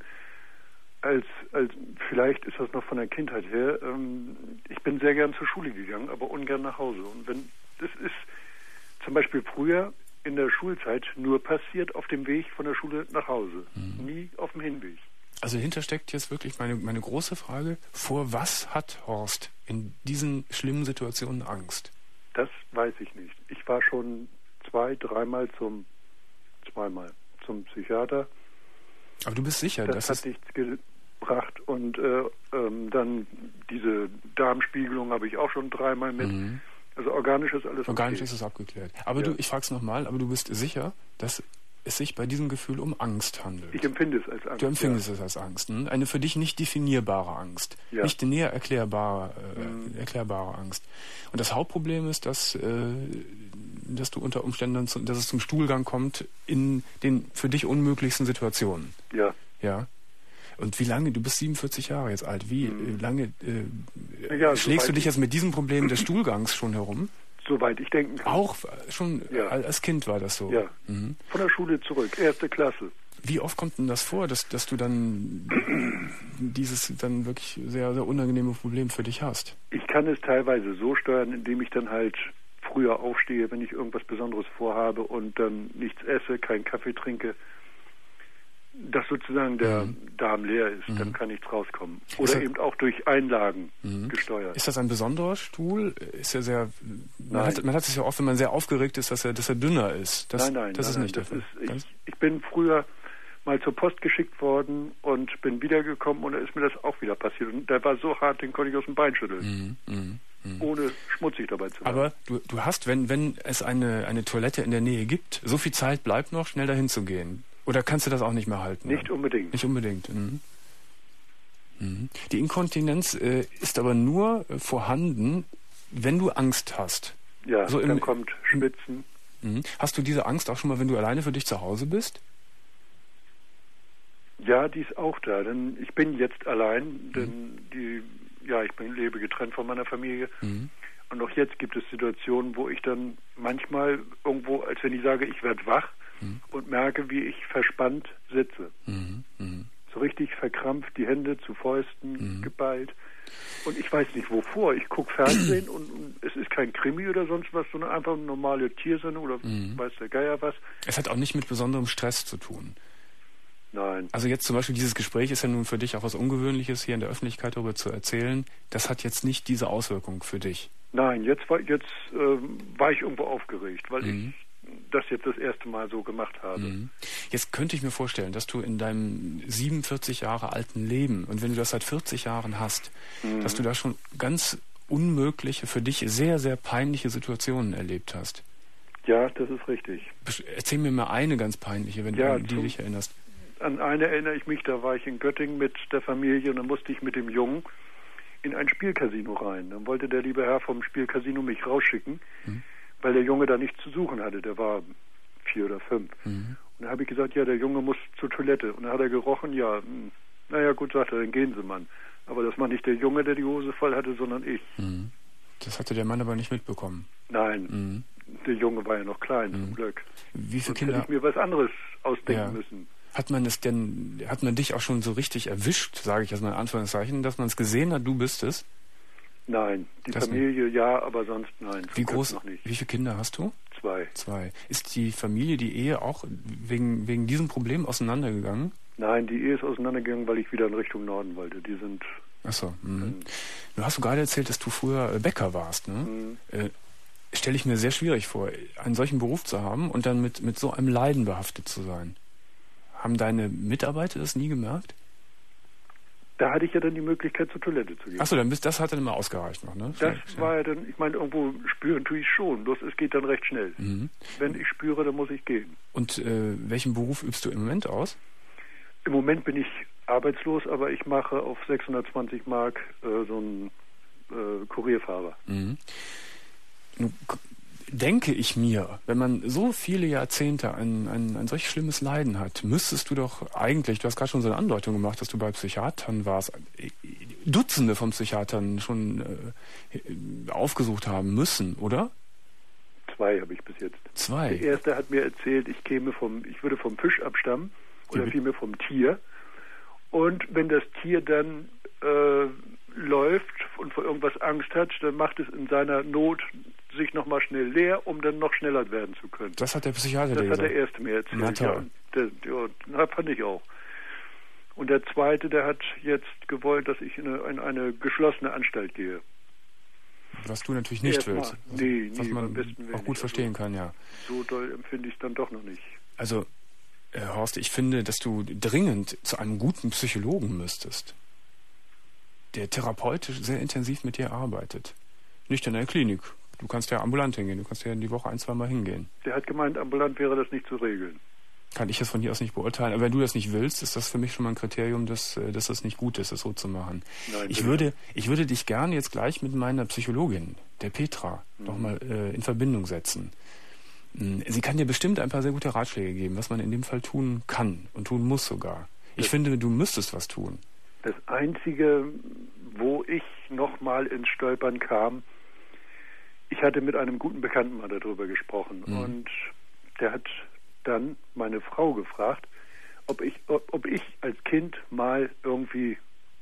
vielleicht ist das noch von der Kindheit her, ich bin sehr gern zur Schule gegangen, aber ungern nach Hause. Und das ist zum Beispiel früher in der Schulzeit nur passiert auf dem Weg von der Schule nach Hause, nie auf dem Hinweg. Also dahinter steckt jetzt wirklich meine große Frage, vor was hat Horst in diesen schlimmen Situationen Angst? Das weiß ich nicht. Ich war schon zweimal zum Psychiater. Aber du bist sicher, das hat nichts gebracht, und dann diese Darmspiegelung habe ich auch schon 3-mal mit. Also organisch ist alles organisch ist es abgeklärt. Aber ich frage es nochmal, aber du bist sicher, dass es sich bei diesem Gefühl um Angst handelt? Ich empfinde es als Angst. Du empfindest es als Angst. Eine für dich nicht definierbare Angst. Nicht näher erklärbare Angst. Und das Hauptproblem ist, dass du unter Umständen, dass es zum Stuhlgang kommt in den für dich unmöglichsten Situationen. Ja. Und wie lange, du bist 47 Jahre jetzt alt, wie lange schlägst du dich jetzt mit diesem Problem des Stuhlgangs schon herum? Soweit ich denken kann. Auch schon als Kind war das so? Ja, von der Schule zurück, 1. Klasse. Wie oft kommt denn das vor, dass du dann dieses dann wirklich sehr, sehr unangenehme Problem für dich hast? Ich kann es teilweise so steuern, indem ich dann halt früher aufstehe, wenn ich irgendwas Besonderes vorhabe und dann nichts esse, keinen Kaffee trinke, dass sozusagen der Darm leer ist, dann kann nichts rauskommen. Oder eben auch durch Einlagen gesteuert. Ist das ein besonderer Stuhl? Ist er sehr... Man hat es ja oft, wenn man sehr aufgeregt ist, dass er dünner ist. Nein, das ist nicht der Fall. Ich bin früher mal zur Post geschickt worden und bin wiedergekommen, und da ist mir das auch wieder passiert. Und der war so hart, den konnte ich aus dem Bein schütteln. Ohne schmutzig dabei zu werden. Aber du hast, wenn es eine Toilette in der Nähe gibt, so viel Zeit bleibt noch, schnell dahin zu gehen. Oder kannst du das auch nicht mehr halten? Nicht unbedingt. Nicht unbedingt. Die Inkontinenz ist aber nur vorhanden, wenn du Angst hast. Ja, so dann kommt Schwitzen. Hast du diese Angst auch schon mal, wenn du alleine für dich zu Hause bist? Ja, die ist auch da. Denn ich bin jetzt allein, denn ich lebe getrennt von meiner Familie. Und auch jetzt gibt es Situationen, wo ich dann manchmal irgendwo, als wenn ich sage, ich werde wach, und merke, wie ich verspannt sitze. So richtig verkrampft, die Hände zu Fäusten geballt. Und ich weiß nicht wovor. Ich gucke Fernsehen und es ist kein Krimi oder sonst was, sondern einfach eine normale Tiersendung oder weiß der Geier was. Es hat auch nicht mit besonderem Stress zu tun. Nein. Also jetzt zum Beispiel dieses Gespräch ist ja nun für dich auch was Ungewöhnliches, hier in der Öffentlichkeit darüber zu erzählen. Das hat jetzt nicht diese Auswirkung für dich. Nein, jetzt war ich irgendwo aufgeregt, weil ich das jetzt das erste Mal so gemacht habe. Jetzt könnte ich mir vorstellen, dass du in deinem 47 Jahre alten Leben, und wenn du das seit 40 Jahren hast, dass du da schon ganz unmögliche, für dich sehr, sehr peinliche Situationen erlebt hast. Ja, das ist richtig. Erzähl mir mal eine ganz peinliche, wenn du an die dich erinnerst. An eine erinnere ich mich, da war ich in Göttingen mit der Familie und dann musste ich mit dem Jungen in ein Spielcasino rein. Dann wollte der liebe Herr vom Spielcasino mich rausschicken, weil der Junge da nichts zu suchen hatte. Der war 4 oder 5. Und Und dann habe ich gesagt, ja, der Junge muss zur Toilette. Und dann hat er gerochen, ja, naja, gut, sagt er, dann gehen Sie, Mann. Aber das war nicht der Junge, der die Hose voll hatte, sondern ich. Das hatte der Mann aber nicht mitbekommen. Nein, der Junge war ja noch klein, zum Glück. Wie viele Sonst Kinder? hätte ich mir was anderes ausdenken müssen. Hat man dich auch schon so richtig erwischt, sage ich jetzt mal in Anführungszeichen, dass man es gesehen hat, du bist es? Nein, die Familie ja, aber sonst nein. Wie groß, noch nicht. wie viele Kinder hast du? 2. 2. Ist die Familie, die Ehe auch wegen diesem Problem auseinandergegangen? Nein, die Ehe ist auseinandergegangen, weil ich wieder in Richtung Norden wollte. Die sind... Achso. Du hast gerade erzählt, dass du früher Bäcker warst, ne? Stelle ich mir sehr schwierig vor, einen solchen Beruf zu haben und dann mit so einem Leiden behaftet zu sein. Haben deine Mitarbeiter das nie gemerkt? Da hatte ich ja dann die Möglichkeit, zur Toilette zu gehen. Achso, das hat dann immer ausgereicht noch, ne? Das war ja dann, ich meine, irgendwo spüren tue ich schon, bloß es geht dann recht schnell. Wenn ich spüre, dann muss ich gehen. Und welchen Beruf übst du im Moment aus? Im Moment bin ich arbeitslos, aber ich mache auf 620 Mark so einen Kurierfahrer. Nun denke ich mir, wenn man so viele Jahrzehnte ein solch schlimmes Leiden hat, müsstest du doch eigentlich, du hast gerade schon so eine Andeutung gemacht, dass du bei Psychiatern warst, Dutzende von Psychiatern schon aufgesucht haben müssen, oder? 2 habe ich bis jetzt. 2? Der erste hat mir erzählt, ich würde vom Fisch abstammen oder vielmehr vom Tier. Und wenn das Tier dann läuft und vor irgendwas Angst hat, dann macht es in seiner Not sich nochmal schnell leer, um dann noch schneller werden zu können. Das hat der Psychiater gesagt. Das hat der Erste mir erzählt. Na toll. Ja, fand ich auch. Und der Zweite, der hat jetzt gewollt, dass ich in eine geschlossene Anstalt gehe. Was du natürlich nicht willst. Was man auch gut verstehen kann, ja. So doll empfinde ich es dann doch noch nicht. Also, Horst, ich finde, dass du dringend zu einem guten Psychologen müsstest, der therapeutisch sehr intensiv mit dir arbeitet. Nicht in der Klinik. Du kannst ja ambulant hingehen. Du kannst ja in die Woche 1-2 Mal hingehen. Der hat gemeint, ambulant wäre das nicht zu regeln. Kann ich das von hier aus nicht beurteilen. Aber wenn du das nicht willst, ist das für mich schon mal ein Kriterium, dass das nicht gut ist, das so zu machen. Nein, ich würde dich gerne jetzt gleich mit meiner Psychologin, der Petra, nochmal in Verbindung setzen. Sie kann dir bestimmt ein paar sehr gute Ratschläge geben, was man in dem Fall tun kann und tun muss sogar. Ich finde, du müsstest was tun. Das Einzige, wo ich nochmal ins Stolpern kam, ich hatte mit einem guten Bekannten mal darüber gesprochen und der hat dann meine Frau gefragt, ob ich als Kind mal irgendwie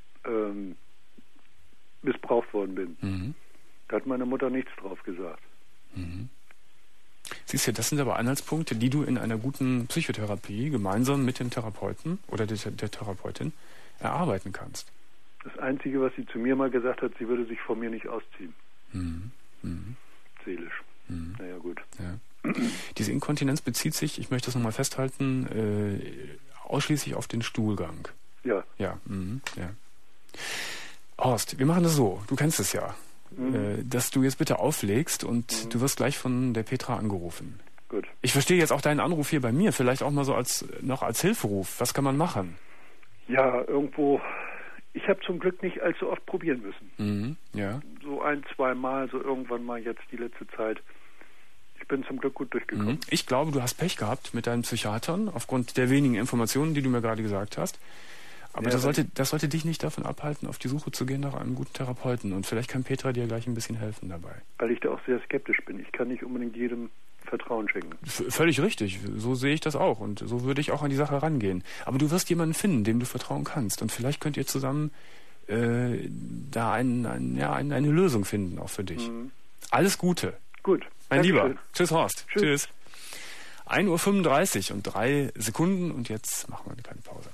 missbraucht worden bin. Da hat meine Mutter nichts drauf gesagt. Siehst du, das sind aber Anhaltspunkte, die du in einer guten Psychotherapie gemeinsam mit dem Therapeuten oder der Therapeutin erarbeiten kannst. Das Einzige, was sie zu mir mal gesagt hat, sie würde sich von mir nicht ausziehen. Seelisch. Naja, gut. Ja. Diese Inkontinenz bezieht sich, ich möchte das nochmal festhalten, ausschließlich auf den Stuhlgang. Ja. Ja. Ja. Horst, wir machen das so, du kennst es ja, dass du jetzt bitte auflegst und du wirst gleich von der Petra angerufen. Gut. Ich verstehe jetzt auch deinen Anruf hier bei mir, vielleicht auch mal so als Hilferuf. Was kann man machen? Ja, irgendwo... Ich habe zum Glück nicht allzu oft probieren müssen. Ja. So 1-2 Mal, so irgendwann mal jetzt die letzte Zeit. Ich bin zum Glück gut durchgekommen. Ich glaube, du hast Pech gehabt mit deinen Psychiatern, aufgrund der wenigen Informationen, die du mir gerade gesagt hast. Aber ja, das sollte dich nicht davon abhalten, auf die Suche zu gehen nach einem guten Therapeuten. Und vielleicht kann Petra dir gleich ein bisschen helfen dabei. Weil ich da auch sehr skeptisch bin. Ich kann nicht unbedingt jedem Vertrauen schenken. Völlig richtig. So sehe ich das auch. Und so würde ich auch an die Sache rangehen. Aber du wirst jemanden finden, dem du vertrauen kannst. Und vielleicht könnt ihr zusammen da eine Lösung finden, auch für dich. Alles Gute. Gut. Mein Lieber. Tschüss, Horst. Tschüss. 1:35 Uhr und 3 Sekunden. Und jetzt machen wir eine kleine Pause.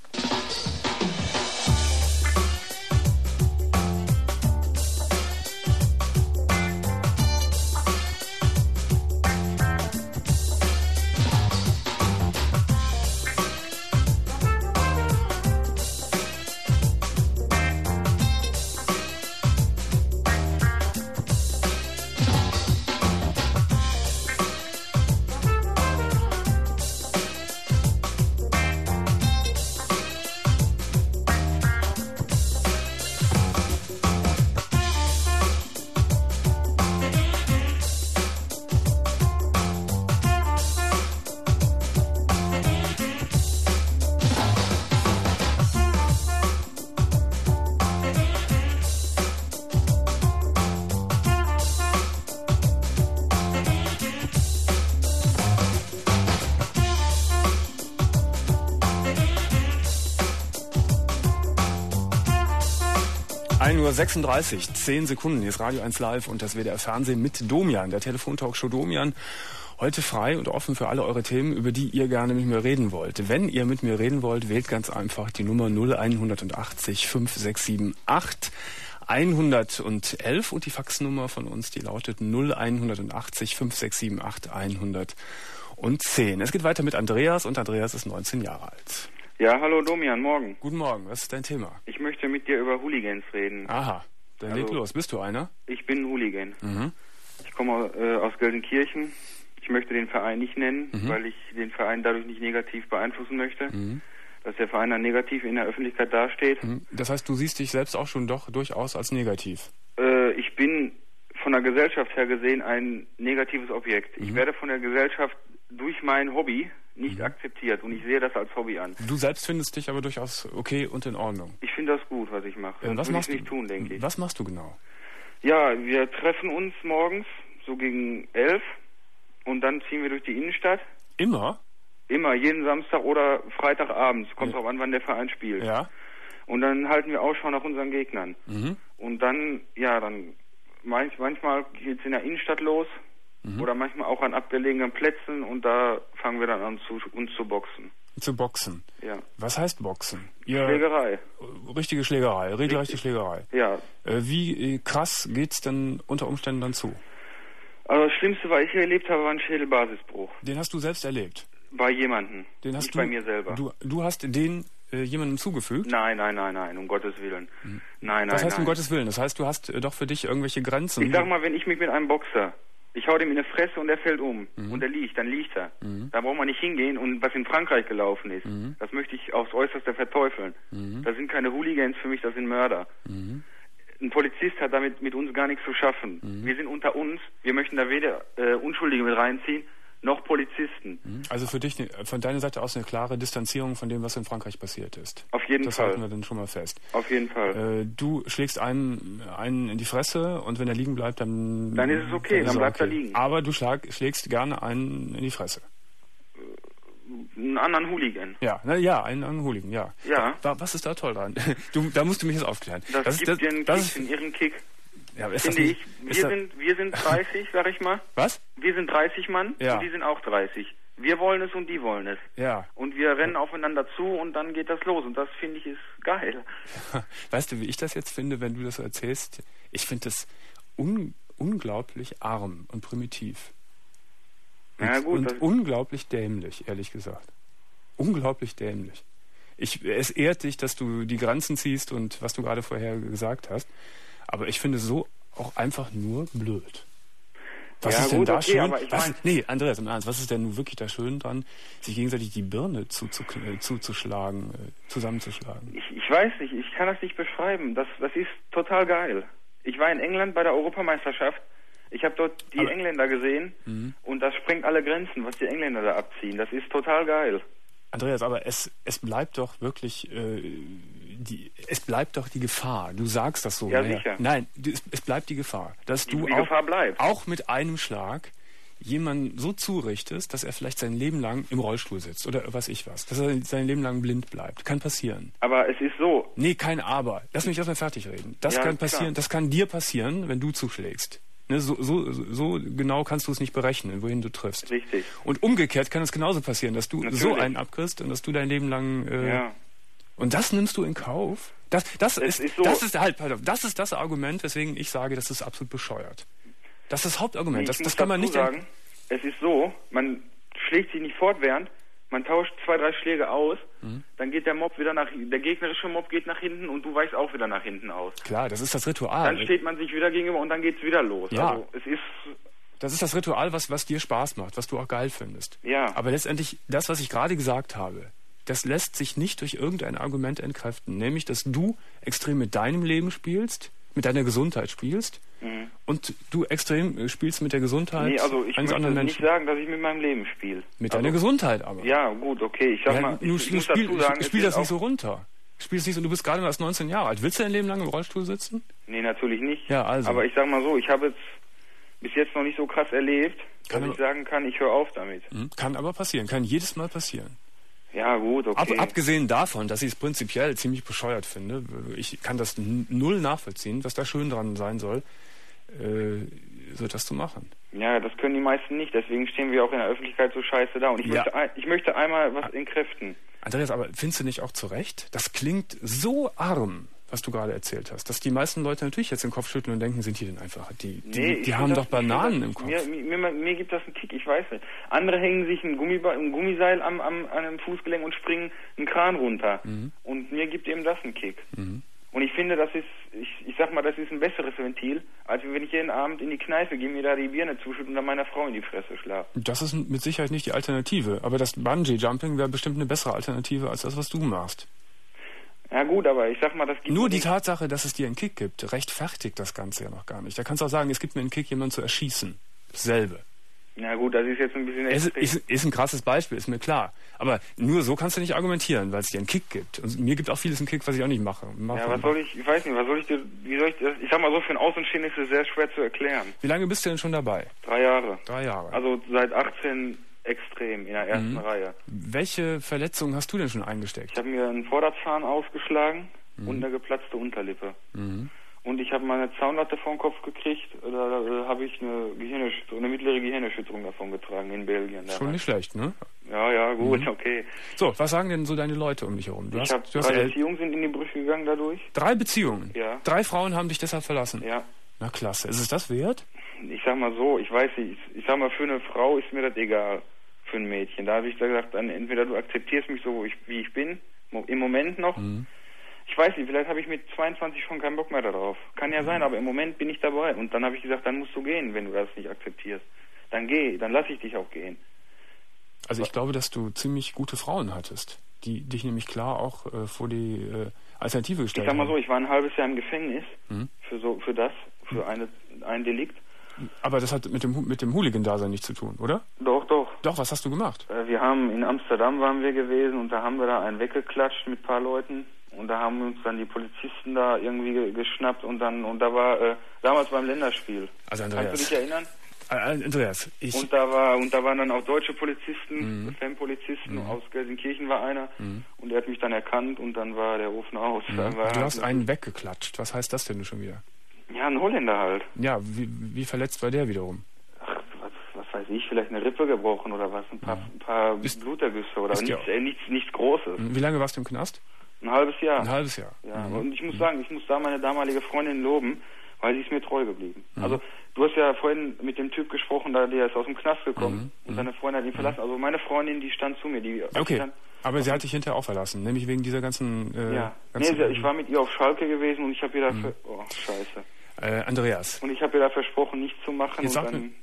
1:36 Uhr, 10 Sekunden. Hier ist Radio 1 Live und das WDR Fernsehen mit Domian, der Telefontalkshow Domian. Heute frei und offen für alle eure Themen, über die ihr gerne mit mir reden wollt. Wenn ihr mit mir reden wollt, wählt ganz einfach die Nummer 0180 5678 111 und die Faxnummer von uns, die lautet 0180 5678 110. Es geht weiter mit Andreas und Andreas ist 19 Jahre alt. Ja, hallo Domian, morgen. Guten Morgen, was ist dein Thema? Ich möchte mit dir über Hooligans reden. Aha, dann leg los. Bist du einer? Ich bin ein Hooligan. Mhm. Ich komme aus Gelsenkirchen. Ich möchte den Verein nicht nennen, weil ich den Verein dadurch nicht negativ beeinflussen möchte. Dass der Verein dann negativ in der Öffentlichkeit dasteht. Das heißt, du siehst dich selbst auch schon doch durchaus als negativ? Ich bin von der Gesellschaft her gesehen ein negatives Objekt. Ich werde von der Gesellschaft durch mein Hobby nicht akzeptiert und ich sehe das als Hobby an. Du selbst findest dich aber durchaus okay und in Ordnung? Ich finde das gut, was ich mache. Was machst du? Nicht tun, denke ich. Was machst du genau? Ja, wir treffen uns morgens so gegen 11 und dann ziehen wir durch die Innenstadt. Immer? Immer, jeden Samstag oder Freitagabends. Kommt drauf an, wann der Verein spielt. Ja. Und dann halten wir Ausschau nach unseren Gegnern. Und dann, manchmal geht es in der Innenstadt los. Oder manchmal auch an abgelegenen Plätzen und da fangen wir dann an, uns zu boxen. Zu boxen? Ja. Was heißt boxen? Schlägerei. Richtige Schlägerei, regelrechte Schlägerei. Ja. Wie krass geht's denn unter Umständen dann zu? Also das Schlimmste, was ich erlebt habe, war ein Schädelbasisbruch. Den hast du selbst erlebt? Bei jemandem. Den hast nicht bei mir selber. Du hast den jemandem zugefügt? Nein, um Gottes Willen. Nein. Was heißt um Gottes Willen? Das heißt, du hast doch für dich irgendwelche Grenzen. Ich sag mal, wenn ich mich mit einem Boxer, ich hau dem in die Fresse und der fällt um und der liegt, dann liegt er. Da braucht man nicht hingehen und was in Frankreich gelaufen ist, das möchte ich aufs Äußerste verteufeln. Das sind keine Hooligans für mich, das sind Mörder. Ein Polizist hat damit mit uns gar nichts zu schaffen. Wir sind unter uns, wir möchten da weder Unschuldige mit reinziehen, noch Polizisten. Also für dich, von deiner Seite aus eine klare Distanzierung von dem, was in Frankreich passiert ist. Auf jeden Fall. Das halten wir dann schon mal fest. Auf jeden Fall. Du schlägst einen in die Fresse und wenn er liegen bleibt, dann ist es okay, dann bleibt er liegen. Aber du schlägst gerne einen in die Fresse. Einen anderen Hooligan. Ja, einen anderen Hooligan, ja. Ja. Was ist da toll dran? Da musst du mich jetzt aufklären. Das gibt dir einen Kick, einen irren Kick. Ja, finde ich. Wir sind 30, sag ich mal. Was? Wir sind 30 Mann und die sind auch 30. Wir wollen es und die wollen es. Ja. Und wir rennen aufeinander zu und dann geht das los. Und das, finde ich, ist geil. Weißt du, wie ich das jetzt finde, wenn du das so erzählst? Ich finde das unglaublich arm und primitiv. Und unglaublich dämlich, ehrlich gesagt. Unglaublich dämlich. Es ehrt dich, dass du die Grenzen ziehst und was du gerade vorher gesagt hast. Aber ich finde es so auch einfach nur blöd. Was ist denn da schön? Nee, Andreas, im Ernst, was ist denn nun wirklich da schön dran, sich gegenseitig die Birne zuzuschlagen, zusammenzuschlagen? Ich weiß nicht, ich kann das nicht beschreiben. Das ist total geil. Ich war in England bei der Europameisterschaft. Ich habe dort die Engländer gesehen und das sprengt alle Grenzen, was die Engländer da abziehen. Das ist total geil. Andreas, aber es bleibt doch wirklich, es bleibt doch die Gefahr. Du sagst das so. Ja, sicher. Nein, es bleibt die Gefahr, dass du auch mit einem Schlag jemanden so zurichtest, dass er vielleicht sein Leben lang im Rollstuhl sitzt oder was ich was. Dass er sein Leben lang blind bleibt. Kann passieren. Aber es ist so. Nee, kein Aber. Lass mich erstmal fertig reden. Das kann passieren. Klar. Das kann dir passieren, wenn du zuschlägst. Ne, so genau kannst du es nicht berechnen, wohin du triffst. Richtig. Und umgekehrt kann es genauso passieren, dass du so einen abkriegst und dass du dein Leben lang... Und das nimmst du in Kauf? Das ist das Argument, weswegen ich sage, das ist absolut bescheuert. Das ist das Hauptargument. Das kann man nicht sagen. Es ist so, man schlägt sich nicht fortwährend, man tauscht 2, 3 Schläge aus, dann geht der gegnerische Mob geht nach hinten und du weichst auch wieder nach hinten aus. Klar, das ist das Ritual. Dann steht man sich wieder gegenüber und dann geht's wieder los. Ja. Also das ist das Ritual, was dir Spaß macht, was du auch geil findest. Ja. Aber letztendlich, das, was ich gerade gesagt habe, das lässt sich nicht durch irgendein Argument entkräften. Nämlich, dass du extrem mit deinem Leben spielst, mit deiner Gesundheit spielst und du extrem spielst mit der Gesundheit eines anderen Menschen. Ich möchte nicht sagen, dass ich mit meinem Leben spiele. Mit deiner Gesundheit aber. Ja, gut, okay. Ich sag mal, ich spiel das nicht so runter. Spielst nicht so, du bist gerade erst 19 Jahre alt. Willst du dein Leben lang im Rollstuhl sitzen? Nee, natürlich nicht. Ja, also. Aber ich sag mal so, ich habe es bis jetzt noch nicht so krass erlebt, dass ich sagen kann, ich höre auf damit. Kann aber passieren, kann jedes Mal passieren. Ja, gut, okay. Abgesehen davon, dass ich es prinzipiell ziemlich bescheuert finde, ich kann das null nachvollziehen, was da schön dran sein soll, so das zu machen. Ja, das können die meisten nicht, deswegen stehen wir auch in der Öffentlichkeit so scheiße da. Und ich möchte einmal was entkräften. Andreas, aber findest du nicht auch zu Recht? Das klingt so arm, was du gerade erzählt hast, dass die meisten Leute natürlich jetzt den Kopf schütteln und denken, sind die denn einfach, die haben doch Bananen im Kopf. Mir gibt das einen Kick, ich weiß nicht. Andere hängen sich ein Gummiseil an einem Fußgelenk und springen einen Kran runter. Und mir gibt eben das einen Kick. Und ich finde, das ist, ich sag mal, das ist ein besseres Ventil, als wenn ich jeden Abend in die Kneipe gehe, mir da die Birne zuschütte und dann meiner Frau in die Fresse schlafe. Das ist mit Sicherheit nicht die Alternative, aber das Bungee-Jumping wäre bestimmt eine bessere Alternative als das, was du machst. Ja gut, aber ich sag mal, das gibt... Nur die Tatsache, dass es dir einen Kick gibt, rechtfertigt das Ganze ja noch gar nicht. Da kannst du auch sagen, es gibt mir einen Kick, jemanden zu erschießen. Dasselbe. Na gut, das ist jetzt ein bisschen extrem. Ist ein krasses Beispiel, ist mir klar. Aber nur so kannst du nicht argumentieren, weil es dir einen Kick gibt. Und mir gibt auch vieles einen Kick, was ich auch nicht mache. Ja, was soll ich weiß nicht, wie soll ich das, ich sag mal so, für einen Außenstehenden ist es sehr schwer zu erklären. Wie lange bist du denn schon dabei? 3 Jahre. 3 Jahre. Also seit 18 extrem in der ersten Reihe. Welche Verletzungen hast du denn schon eingesteckt? Ich habe mir einen Vorderzahn ausgeschlagen und eine geplatzte Unterlippe. Und ich habe meine Zaunlatte vor den Kopf gekriegt, da habe ich eine mittlere Gehirnerschütterung davon getragen in Belgien. Schon nicht schlecht, ne? Ja, gut, okay. So, was sagen denn so deine Leute um dich herum? 3 Beziehungen sind in die Brüche gegangen dadurch. 3 Beziehungen? Ja. 3 Frauen haben dich deshalb verlassen? Ja. Na klasse. Ist es das wert? Ich sag mal so, ich weiß nicht, ich sag mal, für eine Frau ist mir das egal, für ein Mädchen. Da habe ich da gesagt, dann entweder du akzeptierst mich so, wie ich bin, im Moment noch. Ich weiß nicht, vielleicht habe ich mit 22 schon keinen Bock mehr darauf. Kann ja sein, aber im Moment bin ich dabei. Und dann habe ich gesagt, dann musst du gehen, wenn du das nicht akzeptierst. Dann geh, dann lasse ich dich auch gehen. Also ich glaube, dass du ziemlich gute Frauen hattest, die dich nämlich klar auch vor die Alternative gestellt haben. Ich sag mal so, ich war ein halbes Jahr im Gefängnis für ein Delikt. Aber das hat mit dem Hooligan-Dasein nichts zu tun, oder? Doch. Doch, was hast du gemacht? Wir haben in Amsterdam waren wir gewesen und da haben wir da einen weggeklatscht mit ein paar Leuten. Und da haben uns dann die Polizisten da irgendwie geschnappt und da war damals beim Länderspiel. Also Andreas. Kannst du dich erinnern? Andreas, Und da waren dann auch deutsche Polizisten, Fanpolizisten, aus Gelsenkirchen war einer und der hat mich dann erkannt und dann war der Ofen aus. Du hast einen weggeklatscht. Was heißt das denn schon wieder? Ja, ein Holländer halt. Ja, wie verletzt war der wiederum? Ach, was weiß ich, vielleicht eine Rippe gebrochen oder was, ein paar Blutergüsse oder nichts Großes. Wie lange warst du im Knast? Ein halbes Jahr. Ein halbes Jahr. Ja, und ich muss sagen, ich muss da meine damalige Freundin loben, weil sie ist mir treu geblieben. Also, du hast ja vorhin mit dem Typ gesprochen, der ist aus dem Knast gekommen und seine Freundin hat ihn verlassen. Also meine Freundin, die stand zu mir. Aber sie hat dich hinterher auch verlassen, nämlich wegen dieser ganzen... ich war mit ihr auf Schalke gewesen und ich habe ihr da... scheiße. Andreas. Und ich habe ihr da versprochen, nichts zu machen. Jetzt sag mir,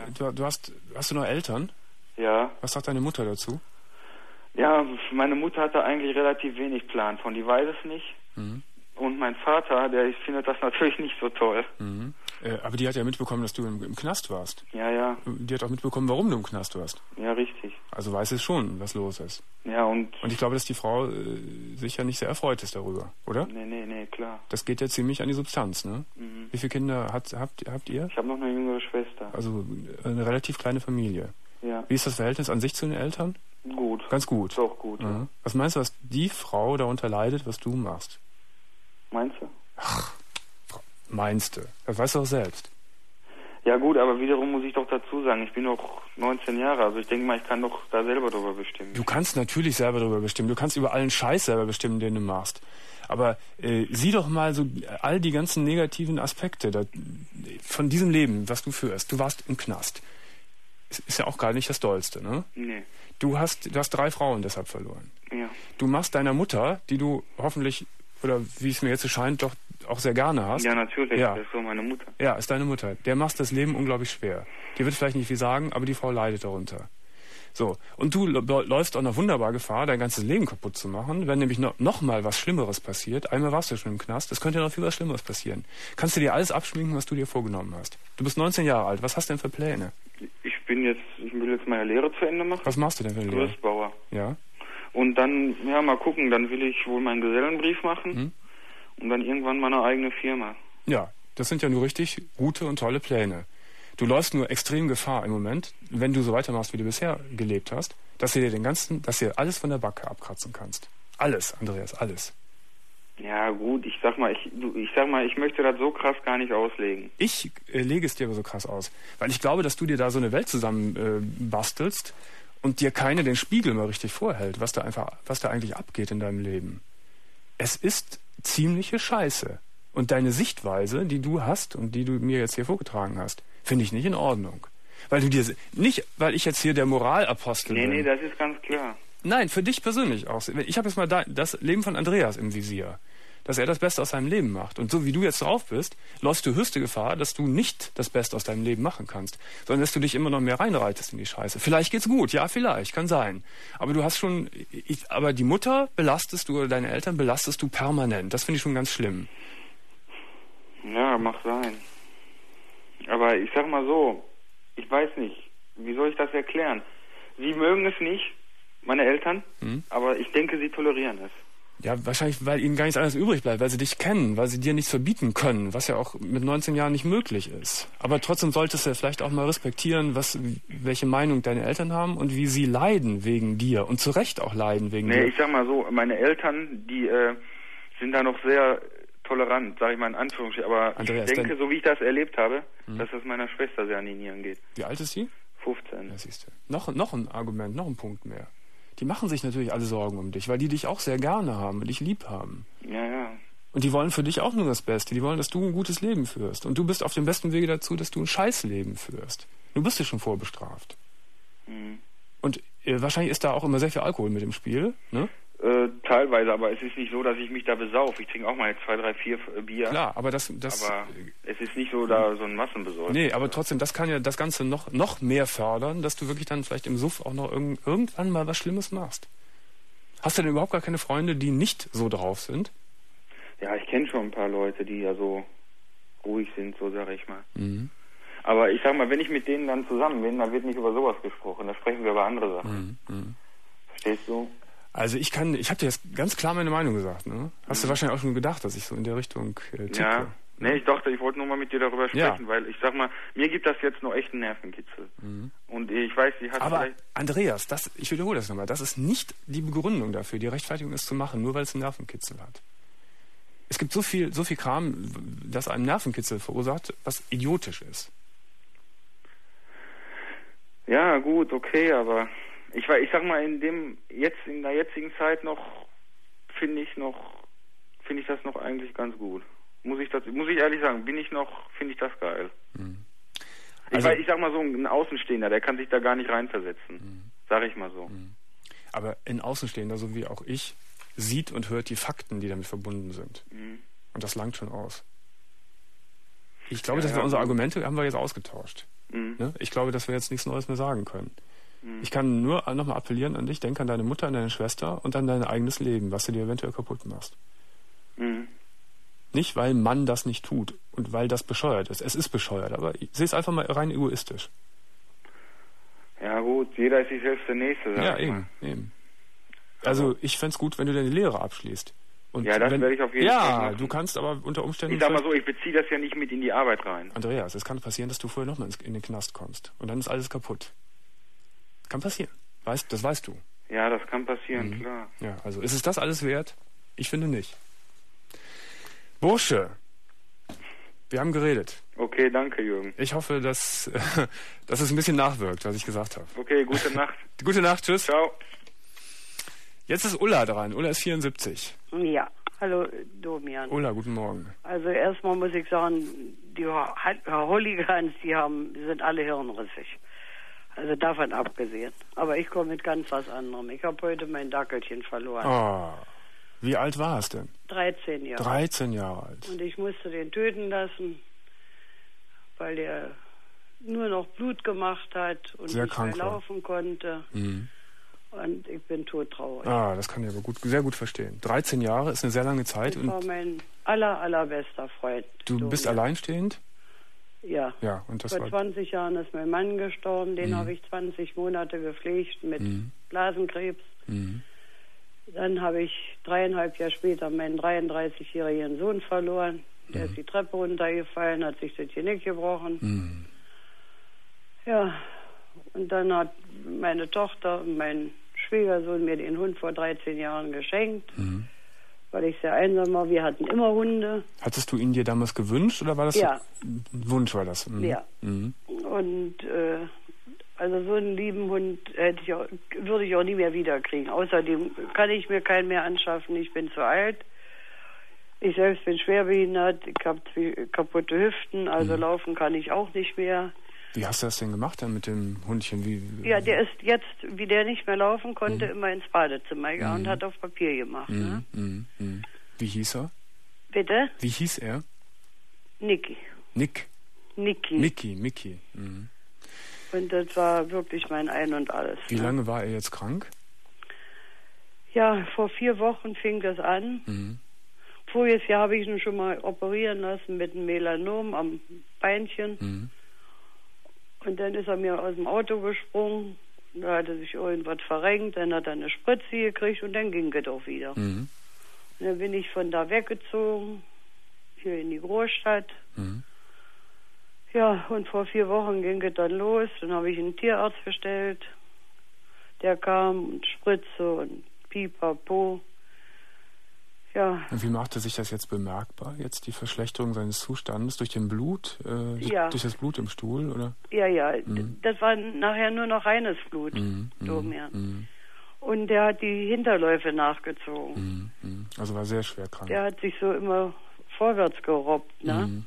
hast du noch Eltern? Ja. Was sagt deine Mutter dazu? Ja, meine Mutter hatte eigentlich relativ wenig Plan von, die weiß es nicht. Und mein Vater, der findet das natürlich nicht so toll. Aber die hat ja mitbekommen, dass du im Knast warst. Ja. Die hat auch mitbekommen, warum du im Knast warst. Ja, richtig. Also weiß es schon, was los ist. Ja, und ich glaube, dass die Frau sicher nicht sehr erfreut ist darüber, oder? Nee, klar. Das geht ja ziemlich an die Substanz, ne? Wie viele Kinder habt ihr? Ich habe noch eine jüngere Schwester. Also eine relativ kleine Familie. Ja. Wie ist das Verhältnis an sich zu den Eltern? Gut. Ganz gut. Doch, gut. Ja. Was meinst du, was die Frau darunter leidet, was du machst? Meinst du? Ach, meinst du? Das weißt du doch selbst. Ja gut, aber wiederum muss ich doch dazu sagen, ich bin noch 19 Jahre, also ich denke mal, ich kann doch da selber drüber bestimmen. Du kannst natürlich selber drüber bestimmen, du kannst über allen Scheiß selber bestimmen, den du machst. Aber sieh doch mal so all die ganzen negativen Aspekte von diesem Leben, was du führst. Du warst im Knast. Ist ja auch gar nicht das Dollste, ne? Nee. Du hast 3 Frauen deshalb verloren. Ja. Du machst deiner Mutter, die du hoffentlich, oder wie es mir jetzt scheint, doch auch sehr gerne hast. Ja, natürlich, das ist so meine Mutter. Ja, ist deine Mutter. Der macht das Leben unglaublich schwer. Die wird vielleicht nicht viel sagen, aber die Frau leidet darunter. So, und du läufst auch noch wunderbar Gefahr, dein ganzes Leben kaputt zu machen, wenn nämlich noch mal was Schlimmeres passiert. Einmal warst du schon im Knast, es könnte ja noch viel was Schlimmeres passieren. Kannst du dir alles abschminken, was du dir vorgenommen hast? Du bist 19 Jahre alt, was hast du denn für Pläne? Ich will jetzt meine Lehre zu Ende machen. Was machst du denn für eine Lehre? Gerüstbauer. Ja. Und dann, mal gucken, dann will ich wohl meinen Gesellenbrief machen und dann irgendwann meine eigene Firma. Ja, das sind ja nur richtig gute und tolle Pläne. Du läufst nur extrem Gefahr im Moment, wenn du so weitermachst, wie du bisher gelebt hast, dass du alles von der Backe abkratzen kannst. Alles, Andreas, alles. Ja, gut, ich sag mal, ich möchte das so krass gar nicht auslegen. Ich lege es dir aber so krass aus. Weil ich glaube, dass du dir da so eine Welt zusammen bastelst und dir keiner den Spiegel mal richtig vorhält, was da eigentlich abgeht in deinem Leben. Es ist ziemliche Scheiße. Und deine Sichtweise, die du hast und die du mir jetzt hier vorgetragen hast, finde ich nicht in Ordnung. Weil ich jetzt hier der Moralapostel bin. Nee, das ist ganz klar. Nein, für dich persönlich auch. Ich habe jetzt mal das Leben von Andreas im Visier. Dass er das Beste aus seinem Leben macht. Und so wie du jetzt drauf bist, läufst du höchste Gefahr, dass du nicht das Beste aus deinem Leben machen kannst, sondern dass du dich immer noch mehr reinreitest in die Scheiße. Vielleicht geht's gut, ja, vielleicht, kann sein. Aber du hast schon, aber die Mutter belastest du oder deine Eltern belastest du permanent. Das finde ich schon ganz schlimm. Ja, mag sein. Aber ich sag mal so, ich weiß nicht, wie soll ich das erklären? Sie mögen es nicht, meine Eltern, aber ich denke, sie tolerieren es. Ja, wahrscheinlich, weil ihnen gar nichts anderes übrig bleibt, weil sie dich kennen, weil sie dir nichts verbieten können, was ja auch mit 19 Jahren nicht möglich ist. Aber trotzdem solltest du vielleicht auch mal respektieren, welche Meinung deine Eltern haben und wie sie leiden wegen dir und zu Recht auch leiden wegen dir. Nee, ich sag mal so, meine Eltern, die sind da noch sehr tolerant, sag ich mal in Anführungsstrichen, aber Andreas, ich denke, so wie ich das erlebt habe, dass es meiner Schwester sehr an die Nieren geht. Wie alt ist sie? 15. Ja, siehst du. Noch ein Argument, noch ein Punkt mehr. Die machen sich natürlich alle Sorgen um dich, weil die dich auch sehr gerne haben und dich lieb haben. Ja. Und die wollen für dich auch nur das Beste. Die wollen, dass du ein gutes Leben führst. Und du bist auf dem besten Wege dazu, dass du ein Scheißleben führst. Du bist ja schon vorbestraft. Und wahrscheinlich ist da auch immer sehr viel Alkohol mit im Spiel, ne? Teilweise, aber es ist nicht so, dass ich mich da besaufe. Ich trinke auch mal 2, 3, 4 Bier. Klar, aber aber es ist nicht so da so ein Massenbesäufen. Nee, aber trotzdem, das kann ja das Ganze noch mehr fördern, dass du wirklich dann vielleicht im Suff auch noch irgendwann mal was Schlimmes machst. Hast du denn überhaupt gar keine Freunde, die nicht so drauf sind? Ja, ich kenne schon ein paar Leute, die ja so ruhig sind, so sage ich mal. Aber ich sag mal, wenn ich mit denen dann zusammen bin, dann wird nicht über sowas gesprochen. Da sprechen wir über andere Sachen. Verstehst du? Also ich habe dir jetzt ganz klar meine Meinung gesagt, ne? Hast du wahrscheinlich auch schon gedacht, dass ich so in der Richtung ticke? Ja, nee, ich wollte nur mal mit dir darüber sprechen, weil ich sag mal, mir gibt das jetzt noch echt einen Nervenkitzel. Und ich weiß, die hat aber vielleicht... Andreas, ich wiederhole das nochmal, das ist nicht die Begründung dafür, die Rechtfertigung ist zu machen, nur weil es einen Nervenkitzel hat. Es gibt so viel Kram, das einen Nervenkitzel verursacht, was idiotisch ist. Ja, gut, okay, aber... Ich sag mal, in der jetzigen Zeit noch finde ich das noch eigentlich ganz gut. Muss ich ehrlich sagen, finde ich das geil. Also, ich sag mal so, ein Außenstehender, der kann sich da gar nicht reinversetzen. Sag ich mal so. Aber ein Außenstehender, so wie auch ich, sieht und hört die Fakten, die damit verbunden sind. Und das langt schon aus. Ich glaube, dass wir unsere Argumente haben wir jetzt ausgetauscht. Ne? Ich glaube, dass wir jetzt nichts Neues mehr sagen können. Ich kann nur nochmal appellieren an dich, denk an deine Mutter, an deine Schwester und an dein eigenes Leben, was du dir eventuell kaputt machst. Nicht, weil man das nicht tut und weil das bescheuert ist. Es ist bescheuert, aber ich sehe es einfach mal rein egoistisch. Ja gut, jeder ist sich selbst der Nächste. Ja, eben. Also ich fände es gut, wenn du deine Lehre abschließt. Und ja, das werde ich auf jeden Fall machen. Ja, du kannst aber unter Umständen... Ich sag mal so, ich beziehe das ja nicht mit in die Arbeit rein. Andreas, es kann passieren, dass du vorher nochmal in den Knast kommst. Und dann ist alles kaputt. Kann passieren. Das weißt du. Ja, das kann passieren, klar. Ja, also ist es das alles wert? Ich finde nicht. Bursche, wir haben geredet. Okay, danke, Jürgen. Ich hoffe, dass es ein bisschen nachwirkt, was ich gesagt habe. Okay, gute Nacht. Gute Nacht, tschüss. Ciao. Jetzt ist Ulla dran. Ulla ist 74. Ja, hallo Domian. Ulla, guten Morgen. Also erstmal muss ich sagen, die Hooligans, die sind alle hirnrissig. Also davon abgesehen. Aber ich komme mit ganz was anderem. Ich habe heute mein Dackelchen verloren. Oh, wie alt war es denn? 13 Jahre. 13 Jahre alt. Und ich musste den töten lassen, weil der nur noch Blut gemacht hat und sehr nicht mehr laufen konnte. Und ich bin todtraurig. Ah, das kann ich aber sehr gut verstehen. 13 Jahre ist eine sehr lange Zeit. Das war mein allerbester Freund. Du bist alleinstehend? Ja. Ja, und das Vor 20 Jahren ist mein Mann gestorben, den habe ich 20 Monate gepflegt mit Blasenkrebs. Dann habe ich 3,5 Jahre später meinen 33-jährigen Sohn verloren. Der ist die Treppe runtergefallen, hat sich das Genick gebrochen. Ja, Und dann hat meine Tochter und mein Schwiegersohn mir den Hund vor 13 Jahren geschenkt, weil ich sehr einsam war. Wir hatten immer Hunde. Hattest du ihn dir damals gewünscht oder war das ja. ein Wunsch? War das? Ja. Und also so einen lieben Hund würde ich auch nie mehr wiederkriegen. Außerdem kann ich mir keinen mehr anschaffen. Ich bin zu alt. Ich selbst bin schwerbehindert. Ich habe kaputte Hüften, also laufen kann ich auch nicht mehr. Wie hast du das denn gemacht dann mit dem Hundchen? Ja, der ist jetzt, wie der nicht mehr laufen konnte, immer ins Badezimmer gegangen und hat auf Papier gemacht. Ne? Wie hieß er? Bitte? Wie hieß er? Niki. Mickey. Und das war wirklich mein Ein und Alles. Wie lange war er jetzt krank? Ja, vor 4 Wochen fing das an. Voriges Jahr habe ich ihn schon mal operieren lassen mit einem Melanom am Beinchen. Und dann ist er mir aus dem Auto gesprungen. Da hat er sich irgendwas verrenkt. Dann hat er eine Spritze gekriegt und dann ging es auch wieder. Und dann bin ich von da weggezogen, hier in die Großstadt. Ja, und vor 4 Wochen ging es dann los. Dann habe ich einen Tierarzt bestellt. Der kam und Spritze und Pipapo. Ja. Und wie machte sich das jetzt bemerkbar, jetzt die Verschlechterung seines Zustandes durch den Blut, durch das Blut im Stuhl, oder? Ja, das war nachher nur noch reines Blut, Und der hat die Hinterläufe nachgezogen. Also war sehr schwer krank. Der hat sich so immer vorwärts gerobbt, ne?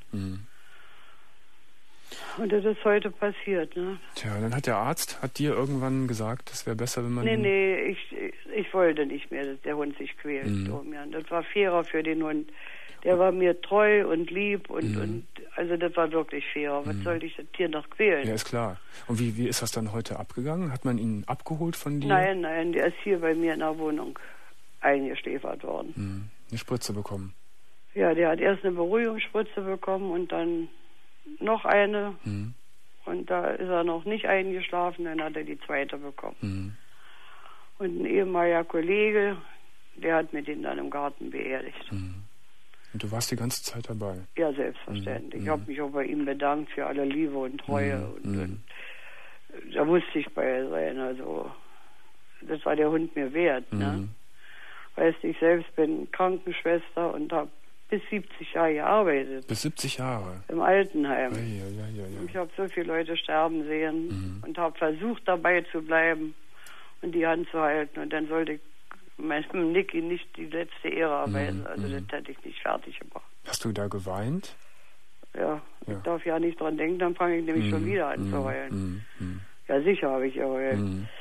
Und das ist heute passiert, ne? Tja, dann hat der Arzt, dir irgendwann gesagt, es wäre besser, wenn man... Nee, ich wollte nicht mehr, dass der Hund sich quält. Das war fairer für den Hund. Der war mir treu und lieb und also das war wirklich fair. Was sollte ich das Tier noch quälen? Ja, ist klar. Und wie ist das dann heute abgegangen? Hat man ihn abgeholt von dir? Nein, der ist hier bei mir in der Wohnung eingeschläfert worden. Eine Spritze bekommen? Ja, der hat erst eine Beruhigungsspritze bekommen und dann noch eine. Und da ist er noch nicht eingeschlafen, dann hat er die zweite bekommen. Und ein ehemaliger Kollege, der hat mir den dann im Garten beerdigt. Und du warst die ganze Zeit dabei? Ja, selbstverständlich. Ich habe mich auch bei ihm bedankt für alle Liebe und Treue. Und da musste ich bei ihr sein. Also, das war der Hund mir wert. Ne? Weißt du, ich selbst bin Krankenschwester und habe bis 70 Jahre gearbeitet. Bis 70 Jahre? Im Altenheim. Ja. Ich habe so viele Leute sterben sehen und habe versucht, dabei zu bleiben und die Hand zu halten. Und dann sollte ich meinem Niki nicht die letzte Ehre erweisen. Also das hätte ich nicht fertig gemacht. Hast du da geweint? Ja, ich darf ja nicht dran denken, dann fange ich nämlich schon wieder an zu heulen. Ja, sicher habe ich geheult.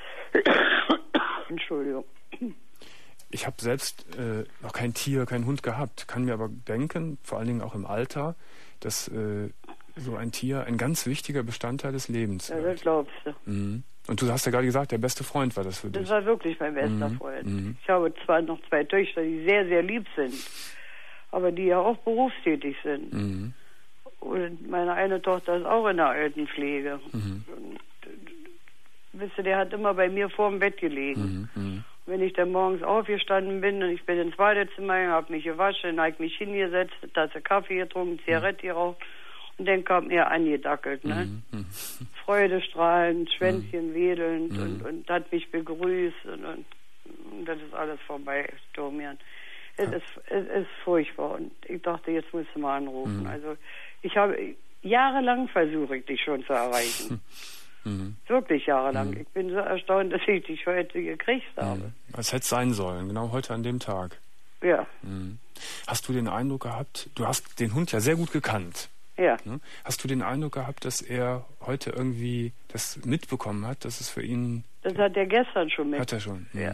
Entschuldigung. Ich habe selbst noch kein Tier, keinen Hund gehabt, kann mir aber denken, vor allen Dingen auch im Alter, dass so ein Tier ein ganz wichtiger Bestandteil des Lebens wird. Ja, das glaubst du. Und du hast ja gerade gesagt, der beste Freund war das für dich. Das war wirklich mein bester Freund. Ich habe zwar noch 2 Töchter, die sehr, sehr lieb sind, aber die ja auch berufstätig sind. Und meine eine Tochter ist auch in der Altenpflege. Und, wisst ihr, der hat immer bei mir vor dem Bett gelegen. Wenn ich dann morgens aufgestanden bin und ich bin ins Badezimmer gegangen, habe mich gewaschen, habe mich hingesetzt, eine Tasse Kaffee getrunken, Zigarette geraucht und dann kam er angedackelt, ne? Freudestrahlend, Schwänzchen wedelnd und hat mich begrüßt und das ist alles vorbei, Domian. Es ist furchtbar und ich dachte, jetzt musst du mal anrufen. Also ich habe jahrelang versucht, dich schon zu erreichen. Wirklich jahrelang. Ich bin so erstaunt, dass ich dich heute gekriegt habe. Es hätte sein sollen, genau heute an dem Tag. Ja. Hast du den Eindruck gehabt, du hast den Hund ja sehr gut gekannt. Ja. Hast du den Eindruck gehabt, dass er heute irgendwie das mitbekommen hat, dass es für ihn... Das hat er gestern schon mit. Hat er schon? Ja.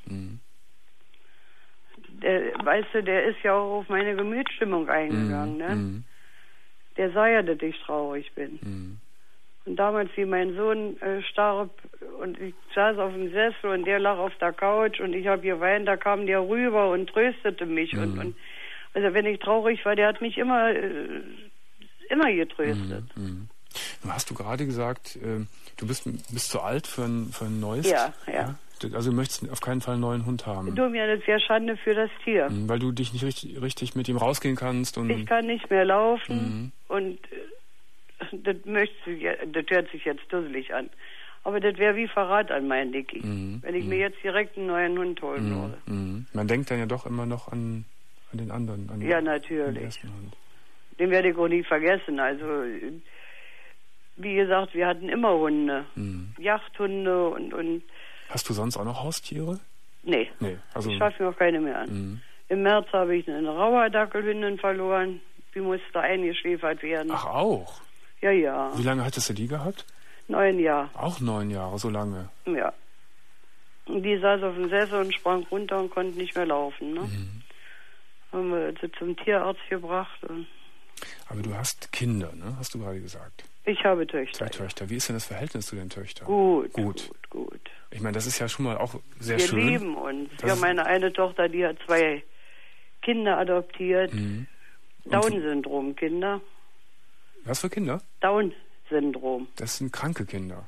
Weißt du, der ist ja auch auf meine Gemütsstimmung eingegangen, ne? Der sah ja, dass ich traurig bin. Und damals, wie mein Sohn starb und ich saß auf dem Sessel und der lag auf der Couch und ich habe geweint, da kam der rüber und tröstete mich. Und also wenn ich traurig war, der hat mich immer getröstet. Nun hast du gerade gesagt, du bist zu alt für ein neues? Ja. Also du möchtest auf keinen Fall einen neuen Hund haben? Du, mir, das wäre Schande für das Tier. Weil du dich nicht richtig mit ihm rausgehen kannst? Und ich kann nicht mehr laufen und das hört sich jetzt dusselig an. Aber das wäre wie Verrat an meinen Dicky, wenn ich mir jetzt direkt einen neuen Hund holen würde. Man denkt dann ja doch immer noch an den anderen. Ja, natürlich. Den werde ich auch nie vergessen. Also, wie gesagt, wir hatten immer Hunde. Jagdhunde und... Hast du sonst auch noch Haustiere? Nee. Also ich schaffe mir auch keine mehr an. Im März habe ich eine Rauhardackelhündin verloren. Die musste eingeschläfert werden. Ach, auch? Ja. Wie lange hattest du die gehabt? 9 Jahre. Auch 9 Jahre, so lange? Ja. Und die saß auf dem Sessel und sprang runter und konnte nicht mehr laufen. Ne? Haben wir sie zum Tierarzt gebracht. Aber du hast Kinder, ne? Hast du gerade gesagt. Ich habe Töchter. 2 Töchter. Wie ist denn das Verhältnis zu den Töchtern? Gut. Ich meine, das ist ja schon mal auch sehr wir schön. Wir lieben uns. Ja, meine eine Tochter, die hat 2 Kinder adoptiert. Down-Syndrom-Kinder. Was für Kinder? Down-Syndrom. Das sind kranke Kinder.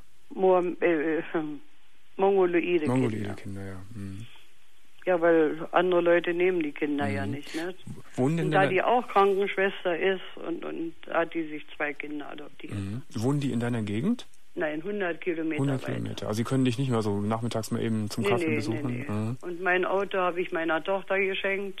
Mongoloide Kinder, ja. Ja, weil andere Leute nehmen die Kinder ja nicht. Ne? Und da die auch Krankenschwester ist und hat die sich 2 Kinder adoptiert. Wohnen die in deiner Gegend? Nein, 100 Kilometer 100 Kilometer. Also sie können dich nicht mal so nachmittags mal eben zum Kaffee besuchen? Nee. Und mein Auto habe ich meiner Tochter geschenkt,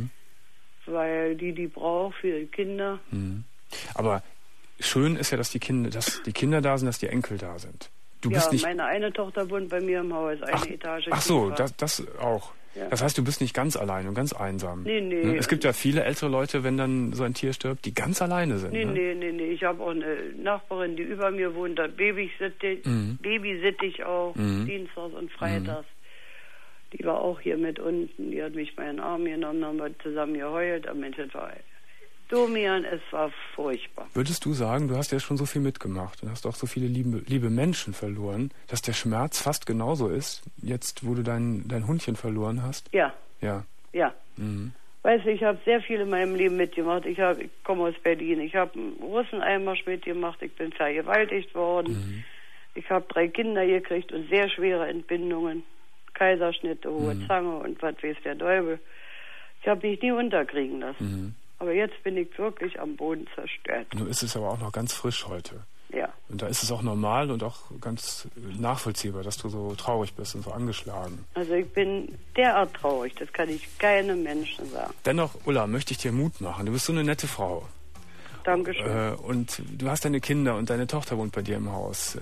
weil die braucht für die Kinder. Aber schön ist ja, dass die Kinder da sind, dass die Enkel da sind. Du bist nicht... meine eine Tochter wohnt bei mir im Haus, eine Etage. Ach so, das auch. Ja. Das heißt, du bist nicht ganz allein und ganz einsam. Nee. Es gibt ja viele ältere Leute, wenn dann so ein Tier stirbt, die ganz alleine sind. Nee. Ich habe auch eine Nachbarin, die über mir wohnt, da babysitte ich auch, dienstags und freitags. Die war auch hier mit unten, die hat mich meinen Arm genommen, haben wir zusammen geheult. Aber Mensch, es war Domian, es war furchtbar. Würdest du sagen, du hast ja schon so viel mitgemacht und hast auch so viele liebe Menschen verloren, dass der Schmerz fast genauso ist, jetzt wo du dein Hundchen verloren hast? Ja. Weißt du, ich habe sehr viel in meinem Leben mitgemacht. Ich komme aus Berlin. Ich habe einen Russeneinmarsch mitgemacht. Ich bin vergewaltigt worden. Ich habe 3 Kinder gekriegt und sehr schwere Entbindungen. Kaiserschnitte, hohe Zange und was weiß der Teufel. Ich habe mich nie unterkriegen lassen. Aber jetzt bin ich wirklich am Boden zerstört. Nun ist es aber auch noch ganz frisch heute. Ja. Und da ist es auch normal und auch ganz nachvollziehbar, dass du so traurig bist und so angeschlagen. Also ich bin derart traurig, das kann ich keinem Menschen sagen. Dennoch, Ulla, möchte ich dir Mut machen. Du bist so eine nette Frau. Dankeschön. Und du hast deine Kinder und deine Tochter wohnt bei dir im Haus.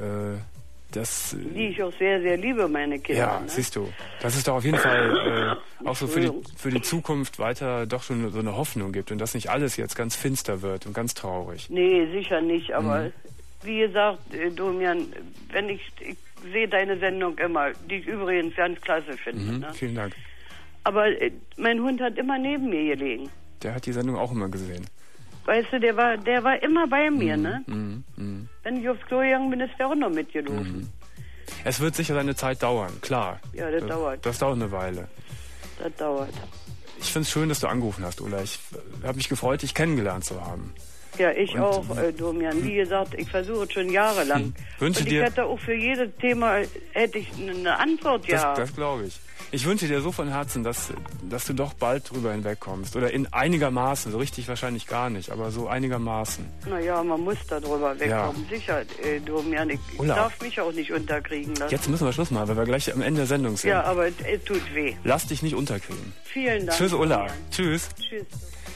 Die ich auch sehr, sehr liebe, meine Kinder. Ja, ne? Siehst du. Das ist doch auf jeden Fall auch so für die Zukunft weiter doch schon so eine Hoffnung gibt und dass nicht alles jetzt ganz finster wird und ganz traurig. Nee, sicher nicht, aber wie gesagt, Domian, ich sehe deine Sendung immer, die ich übrigens ganz klasse finde. Ne? Vielen Dank. Aber mein Hund hat immer neben mir gelegen. Der hat die Sendung auch immer gesehen. Weißt du, der war immer bei mir, ne? Wenn ich aufs Klo gegangen bin, ist der auch noch mitgelaufen. Es wird sicher seine Zeit dauern, klar. Ja, das dauert. Das dauert eine Weile. Das dauert. Ich finde es schön, dass du angerufen hast, Ulla. Ich habe mich gefreut, dich kennengelernt zu haben. Ja, ich auch, Domian. Wie gesagt, ich versuche es schon jahrelang. Und ich hätte auch für jedes Thema eine Antwort gehabt. Das glaube ich. Ich wünsche dir so von Herzen, dass du doch bald drüber hinwegkommst. Oder in einigermaßen, so richtig wahrscheinlich gar nicht, aber so einigermaßen. Naja, man muss da drüber wegkommen. Ja. Sicher, Domian. Ich darf mich auch nicht unterkriegen lassen. Jetzt müssen wir Schluss machen, weil wir gleich am Ende der Sendung sind. Ja, aber es tut weh. Lass dich nicht unterkriegen. Vielen Dank. Tschüss, Ulla. Tschüss. Tschüss.